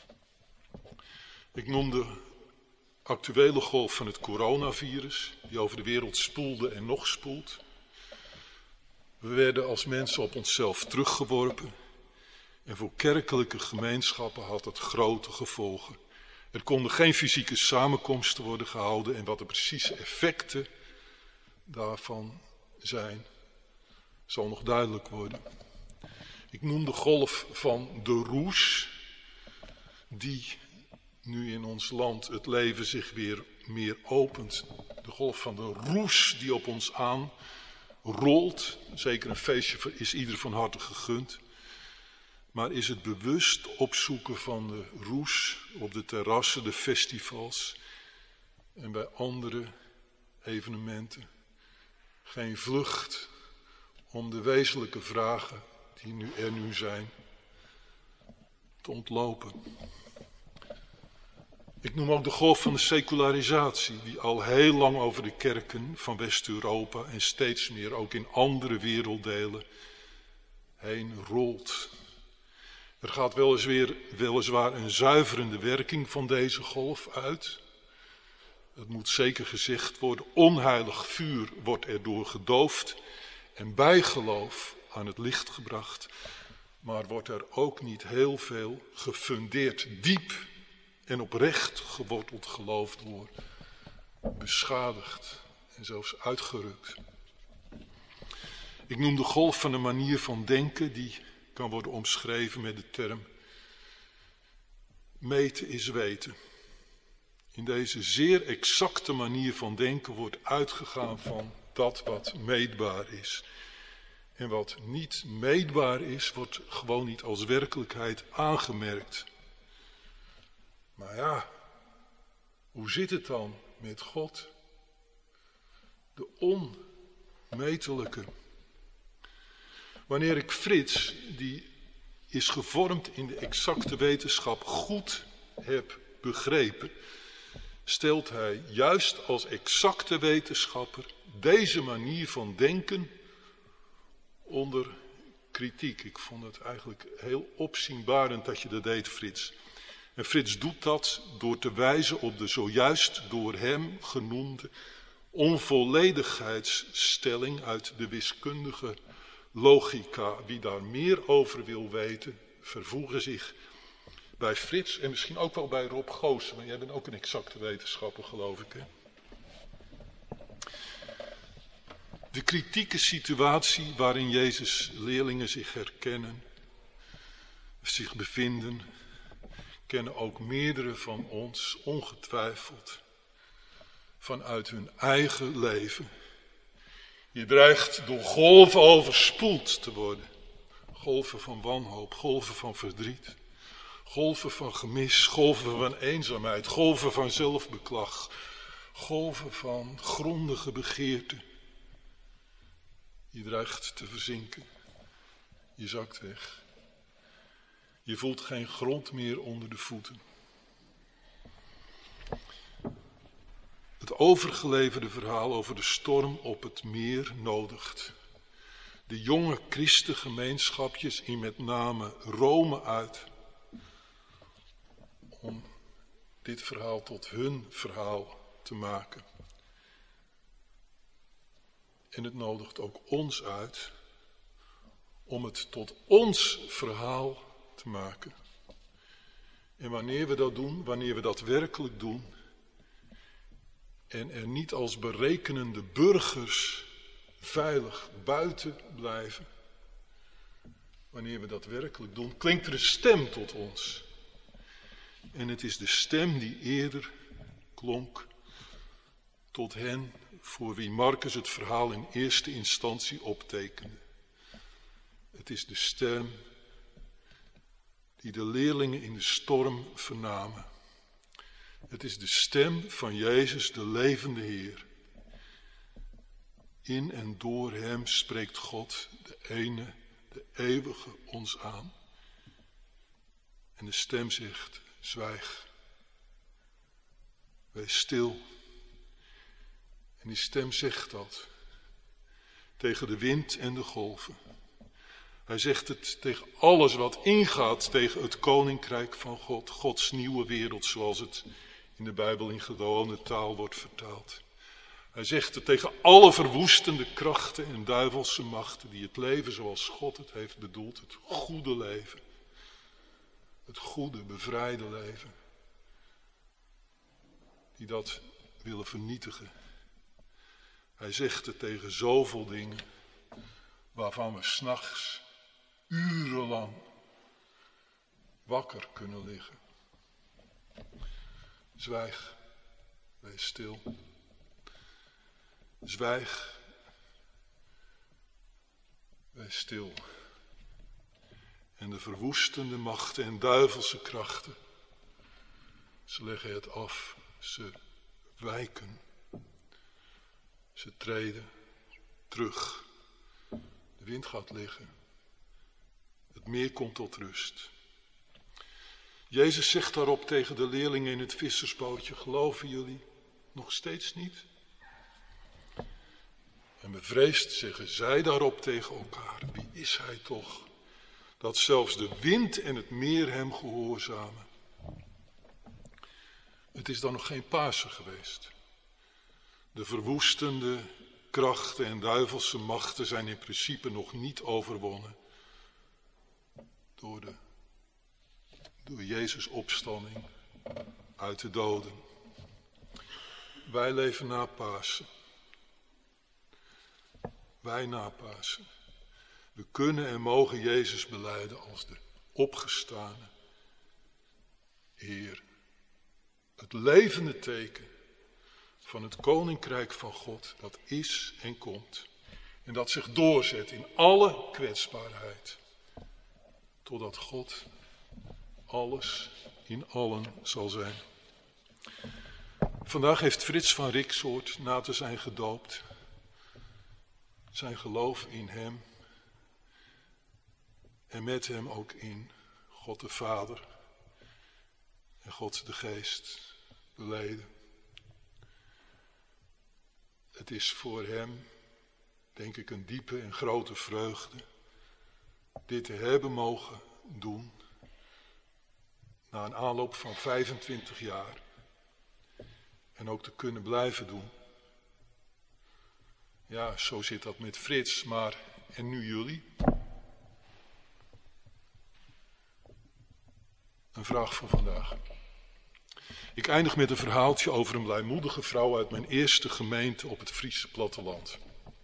Ik noem de actuele golf van het coronavirus, die over de wereld spoelde en nog spoelt. We werden als mensen op onszelf teruggeworpen en voor kerkelijke gemeenschappen had het grote gevolgen. Er konden geen fysieke samenkomsten worden gehouden en wat de precieze effecten daarvan zijn, zal nog duidelijk worden. Ik noem de golf van de roes, die nu in ons land het leven zich weer meer opent. De golf van de roes die op ons aanrolt. Zeker een feestje is ieder van harte gegund. Maar is het bewust opzoeken van de roes op de terrassen, de festivals en bij andere evenementen geen vlucht om de wezenlijke vragen die er nu zijn te ontlopen? Ik noem ook de golf van de secularisatie, die al heel lang over de kerken van West-Europa en steeds meer ook in andere werelddelen heen rolt. Er gaat weliswaar een zuiverende werking van deze golf uit. Het moet zeker gezegd worden, onheilig vuur wordt erdoor gedoofd en bijgeloof aan het licht gebracht. Maar wordt er ook niet heel veel gefundeerd, diep en oprecht geworteld geloof wordt beschadigd en zelfs uitgerukt. Ik noem de golf van een manier van denken die kan worden omschreven met de term meten is weten. In deze zeer exacte manier van denken wordt uitgegaan van dat wat meetbaar is. En wat niet meetbaar is, wordt gewoon niet als werkelijkheid aangemerkt. Maar ja, hoe zit het dan met God? De onmetelijke. Wanneer ik Frits, die is gevormd in de exacte wetenschap, goed heb begrepen, stelt hij juist als exacte wetenschapper deze manier van denken onder kritiek. Ik vond het eigenlijk heel opzienbarend dat je dat deed, Frits. En Frits doet dat door te wijzen op de zojuist door hem genoemde onvolledigheidsstelling uit de wiskundige logica. Wie daar meer over wil weten, vervoegen zich bij Frits en misschien ook wel bij Rob Goossen. Want jij bent ook een exacte wetenschapper, geloof ik, hè? De kritieke situatie waarin Jezus' leerlingen zich herkennen, zich bevinden, kennen ook meerdere van ons ongetwijfeld vanuit hun eigen leven. Je dreigt door golven overspoeld te worden. Golven van wanhoop, golven van verdriet. Golven van gemis, golven van eenzaamheid, golven van zelfbeklag. Golven van grondige begeerte. Je dreigt te verzinken. Je zakt weg. Je voelt geen grond meer onder de voeten. Het overgeleverde verhaal over de storm op het meer nodigt de jonge christengemeenschapjes in met name Rome uit om dit verhaal tot hun verhaal te maken. En het nodigt ook ons uit om het tot ons verhaal te maken. En wanneer we dat doen, wanneer we dat werkelijk doen, en er niet als berekenende burgers veilig buiten blijven, wanneer we dat werkelijk doen, klinkt er een stem tot ons. En het is de stem die eerder klonk tot hen voor wie Marcus het verhaal in eerste instantie optekende. Het is de stem die de leerlingen in de storm vernamen. Het is de stem van Jezus, de levende Heer. In en door hem spreekt God, de ene, de eeuwige, ons aan. En de stem zegt, zwijg, wees stil. En die stem zegt dat tegen de wind en de golven. Hij zegt het tegen alles wat ingaat tegen het koninkrijk van God, Gods nieuwe wereld, zoals het in de Bijbel in gewone taal wordt vertaald. Hij zegt het tegen alle verwoestende krachten en duivelse machten die het leven zoals God het heeft bedoeld, het goede leven, het goede, bevrijde leven, die dat willen vernietigen. Hij zegt het tegen zoveel dingen waarvan we 's nachts urenlang wakker kunnen liggen. Zwijg, wees stil. Zwijg, wees stil. En de verwoestende machten en duivelse krachten, ze leggen het af, ze wijken. Ze treden terug. De wind gaat liggen. Het meer komt tot rust. Jezus zegt daarop tegen de leerlingen in het vissersbootje, geloven jullie nog steeds niet? En bevreesd zeggen zij daarop tegen elkaar, wie is hij toch, dat zelfs de wind en het meer hem gehoorzamen? Het is dan nog geen Pasen geweest. De verwoestende krachten en duivelse machten zijn in principe nog niet overwonnen door Jezus' opstanding uit de doden. Wij leven na Pasen. Wij na Pasen. We kunnen en mogen Jezus belijden als de opgestane Heer. Het levende teken van het koninkrijk van God, dat is en komt. En dat zich doorzet in alle kwetsbaarheid. Totdat God alles in allen zal zijn. Vandaag heeft Frits van Riksoort na te zijn gedoopt zijn geloof in hem en met hem ook in God de Vader en God de Geest beleden. Het is voor hem, denk ik, een diepe en grote vreugde dit te hebben mogen doen na een aanloop van 25 jaar en ook te kunnen blijven doen. Ja, zo zit dat met Frits, maar en nu jullie? Een vraag voor vandaag. Ik eindig met een verhaaltje over een blijmoedige vrouw uit mijn eerste gemeente op het Friese platteland.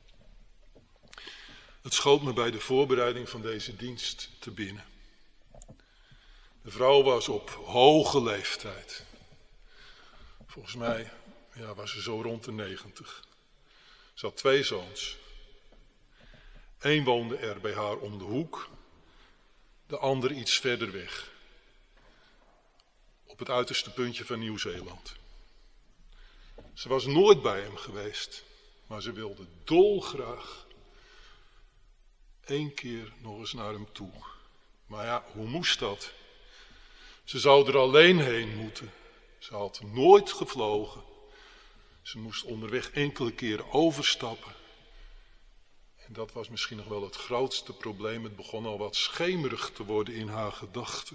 Het schoot me bij de voorbereiding van deze dienst te binnen. De vrouw was op hoge leeftijd. Volgens mij was ze zo rond de 90. Ze had 2 zoons, Eén woonde er bij haar om de hoek, de ander iets verder weg, op het uiterste puntje van Nieuw-Zeeland. Ze was nooit bij hem geweest, maar ze wilde dolgraag 1 keer nog eens naar hem toe. Maar ja, hoe moest dat? Ze zou er alleen heen moeten. Ze had nooit gevlogen. Ze moest onderweg enkele keren overstappen. En dat was misschien nog wel het grootste probleem. Het begon al wat schemerig te worden in haar gedachten.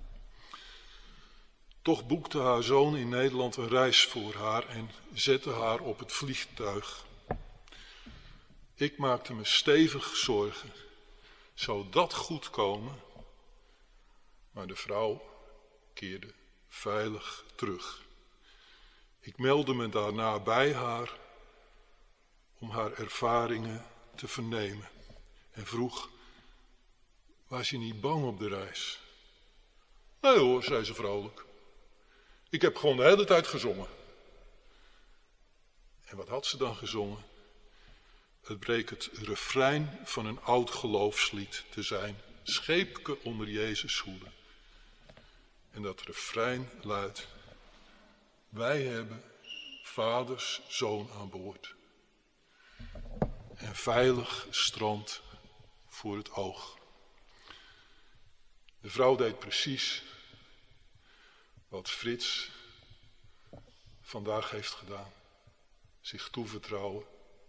Toch boekte haar zoon in Nederland een reis voor haar en zette haar op het vliegtuig. Ik maakte me stevig zorgen. Zou dat goed komen? Maar de vrouw keerde veilig terug. Ik meldde me daarna bij haar om haar ervaringen te vernemen en vroeg: was je niet bang op de reis? Nee hoor, zei ze vrolijk. Ik heb gewoon de hele tijd gezongen. En wat had ze dan gezongen? Het bleek het refrein van een oud geloofslied te zijn. Scheepke onder Jezus hoede. En dat refrein luidt: wij hebben vaders zoon aan boord. En veilig strand voor het oog. De vrouw deed precies wat Frits vandaag heeft gedaan. Zich toevertrouwen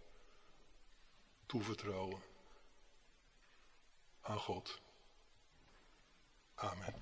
aan God. Amen.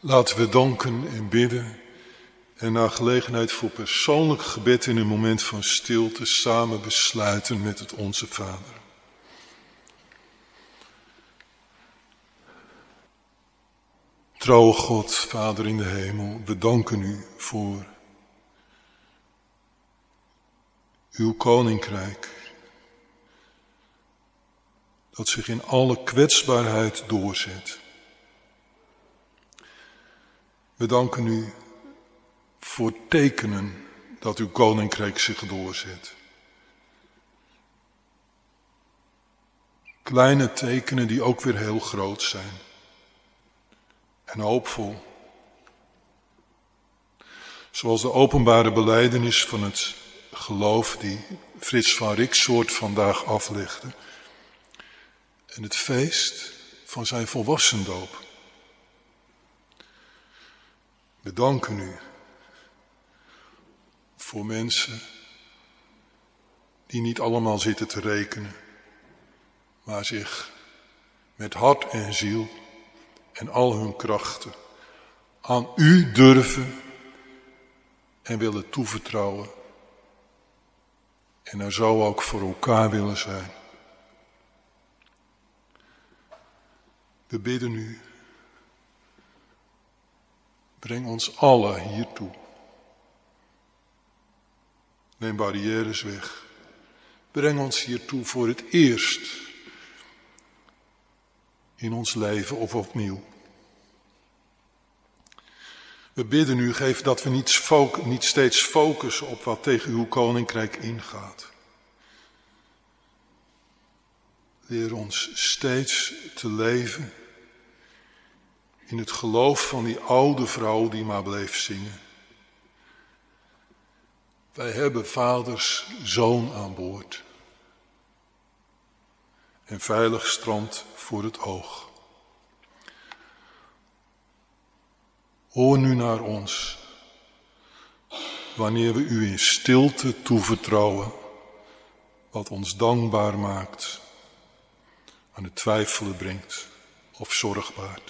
Laten we danken en bidden en naar gelegenheid voor persoonlijk gebed in een moment van stilte samen besluiten met het Onze Vader. Trouwe God, Vader in de hemel, we danken u voor uw koninkrijk, dat zich in alle kwetsbaarheid doorzet. We danken u voor tekenen dat uw koninkrijk zich doorzet. Kleine tekenen die ook weer heel groot zijn en hoopvol. Zoals de openbare belijdenis van het geloof die Frits van Riksoort vandaag aflegde. En het feest van zijn volwassendoop. We danken u voor mensen die niet allemaal zitten te rekenen, maar zich met hart en ziel en al hun krachten aan u durven en willen toevertrouwen. En er zo ook voor elkaar willen zijn. We bidden u, breng ons allen hiertoe. Neem barrières weg. Breng ons hiertoe voor het eerst in ons leven of opnieuw. We bidden u, geef dat we niet steeds focussen op wat tegen uw koninkrijk ingaat. Leer ons steeds te leven in het geloof van die oude vrouw die maar bleef zingen. Wij hebben vaders zoon aan boord. En veilig strand voor het oog. Hoor nu naar ons, wanneer we u in stilte toevertrouwen, wat ons dankbaar maakt, aan het twijfelen brengt of zorg baart.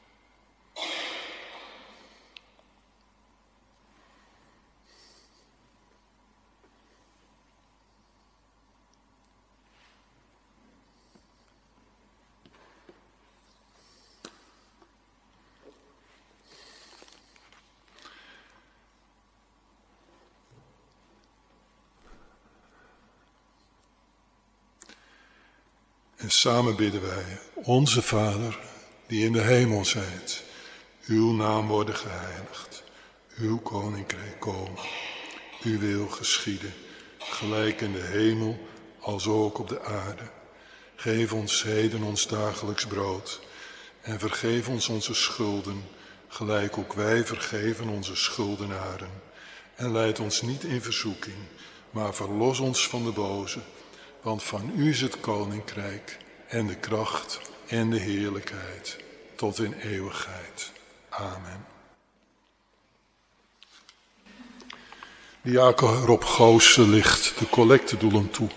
En samen bidden wij, onze Vader, die in de hemel zijt, uw naam worden geheiligd, uw koninkrijk komen, uw wil geschieden, gelijk in de hemel als ook op de aarde. Geef ons heden ons dagelijks brood en vergeef ons onze schulden, gelijk ook wij vergeven onze schuldenaren. En leid ons niet in verzoeking, maar verlos ons van de boze. Want van u is het koninkrijk en de kracht en de heerlijkheid tot in eeuwigheid. Amen. Diaken Rob Goossen ligt de collectedoelen toe.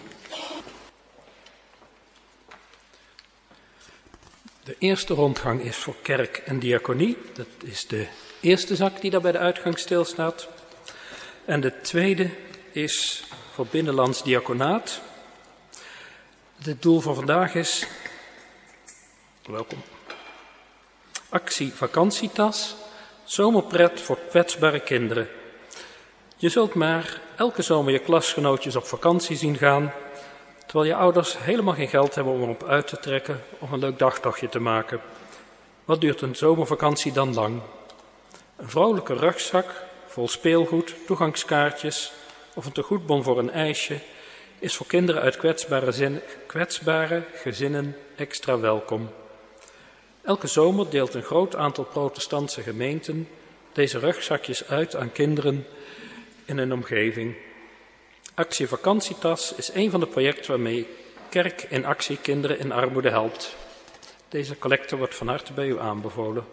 De eerste rondgang is voor kerk en diaconie. Dat is de eerste zak die daar bij de uitgang stilstaat. En de tweede is voor binnenlands diaconaat. Het doel van vandaag is, welkom, actie vakantietas, zomerpret voor kwetsbare kinderen. Je zult maar elke zomer je klasgenootjes op vakantie zien gaan, terwijl je ouders helemaal geen geld hebben om erop uit te trekken of een leuk dagtochtje te maken. Wat duurt een zomervakantie dan lang? Een vrolijke rugzak vol speelgoed, toegangskaartjes of een tegoedbon voor een ijsje is voor kinderen uit kwetsbare gezinnen extra welkom. Elke zomer deelt een groot aantal protestantse gemeenten deze rugzakjes uit aan kinderen in een omgeving. Actie Vakantietas is een van de projecten waarmee Kerk in Actie kinderen in armoede helpt. Deze collecte wordt van harte bij u aanbevolen.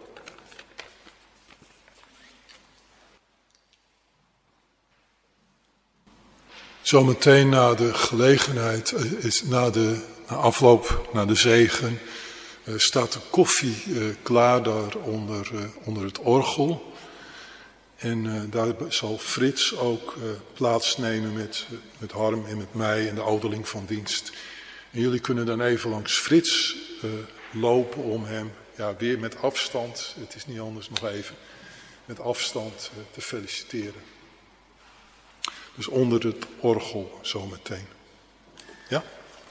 Zometeen na de gelegenheid, na afloop, na de zegen, staat de koffie klaar daar onder het orgel. En daar zal Frits ook plaatsnemen met Harm en met mij en de ouderling van dienst. En jullie kunnen dan even langs Frits lopen om hem, weer met afstand, het is niet anders, nog even met afstand te feliciteren. Dus onder het orgel zometeen. Ja?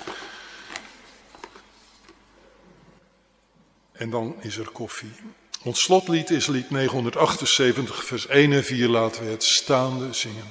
En dan is er koffie. Ons slotlied is lied 978, vers 1 en 4. Laten we het staande zingen.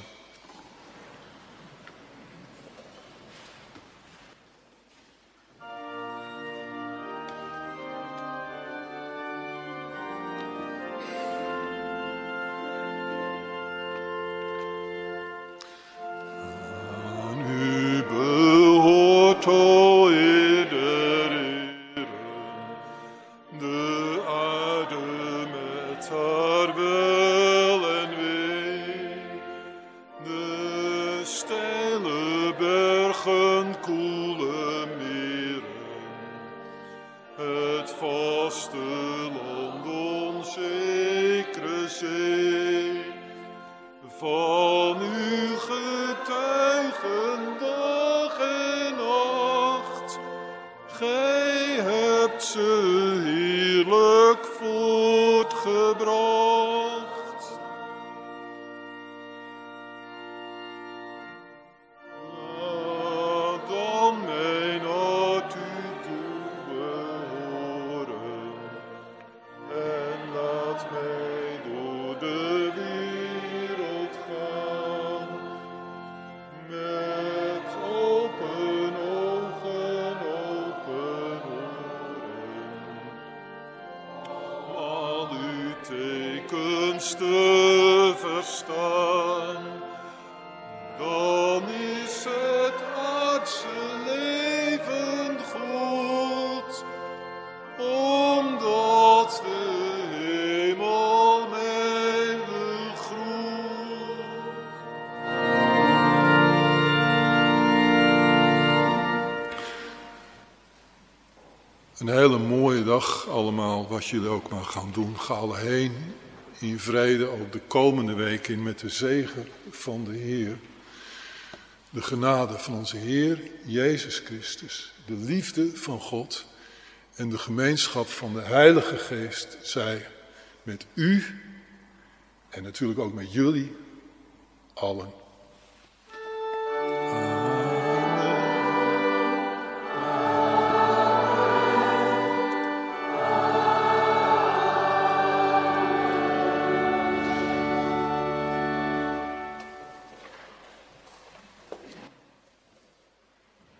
te verstaan, dan is het aardse leven goed, omdat de hemel mij begroet. Een hele mooie dag allemaal, wat jullie ook maar gaan doen. Ga alle heen in vrede, ook de komende week in met de zegen van de Heer. De genade van onze Heer Jezus Christus, de liefde van God en de gemeenschap van de Heilige Geest zij met u en natuurlijk ook met jullie allen.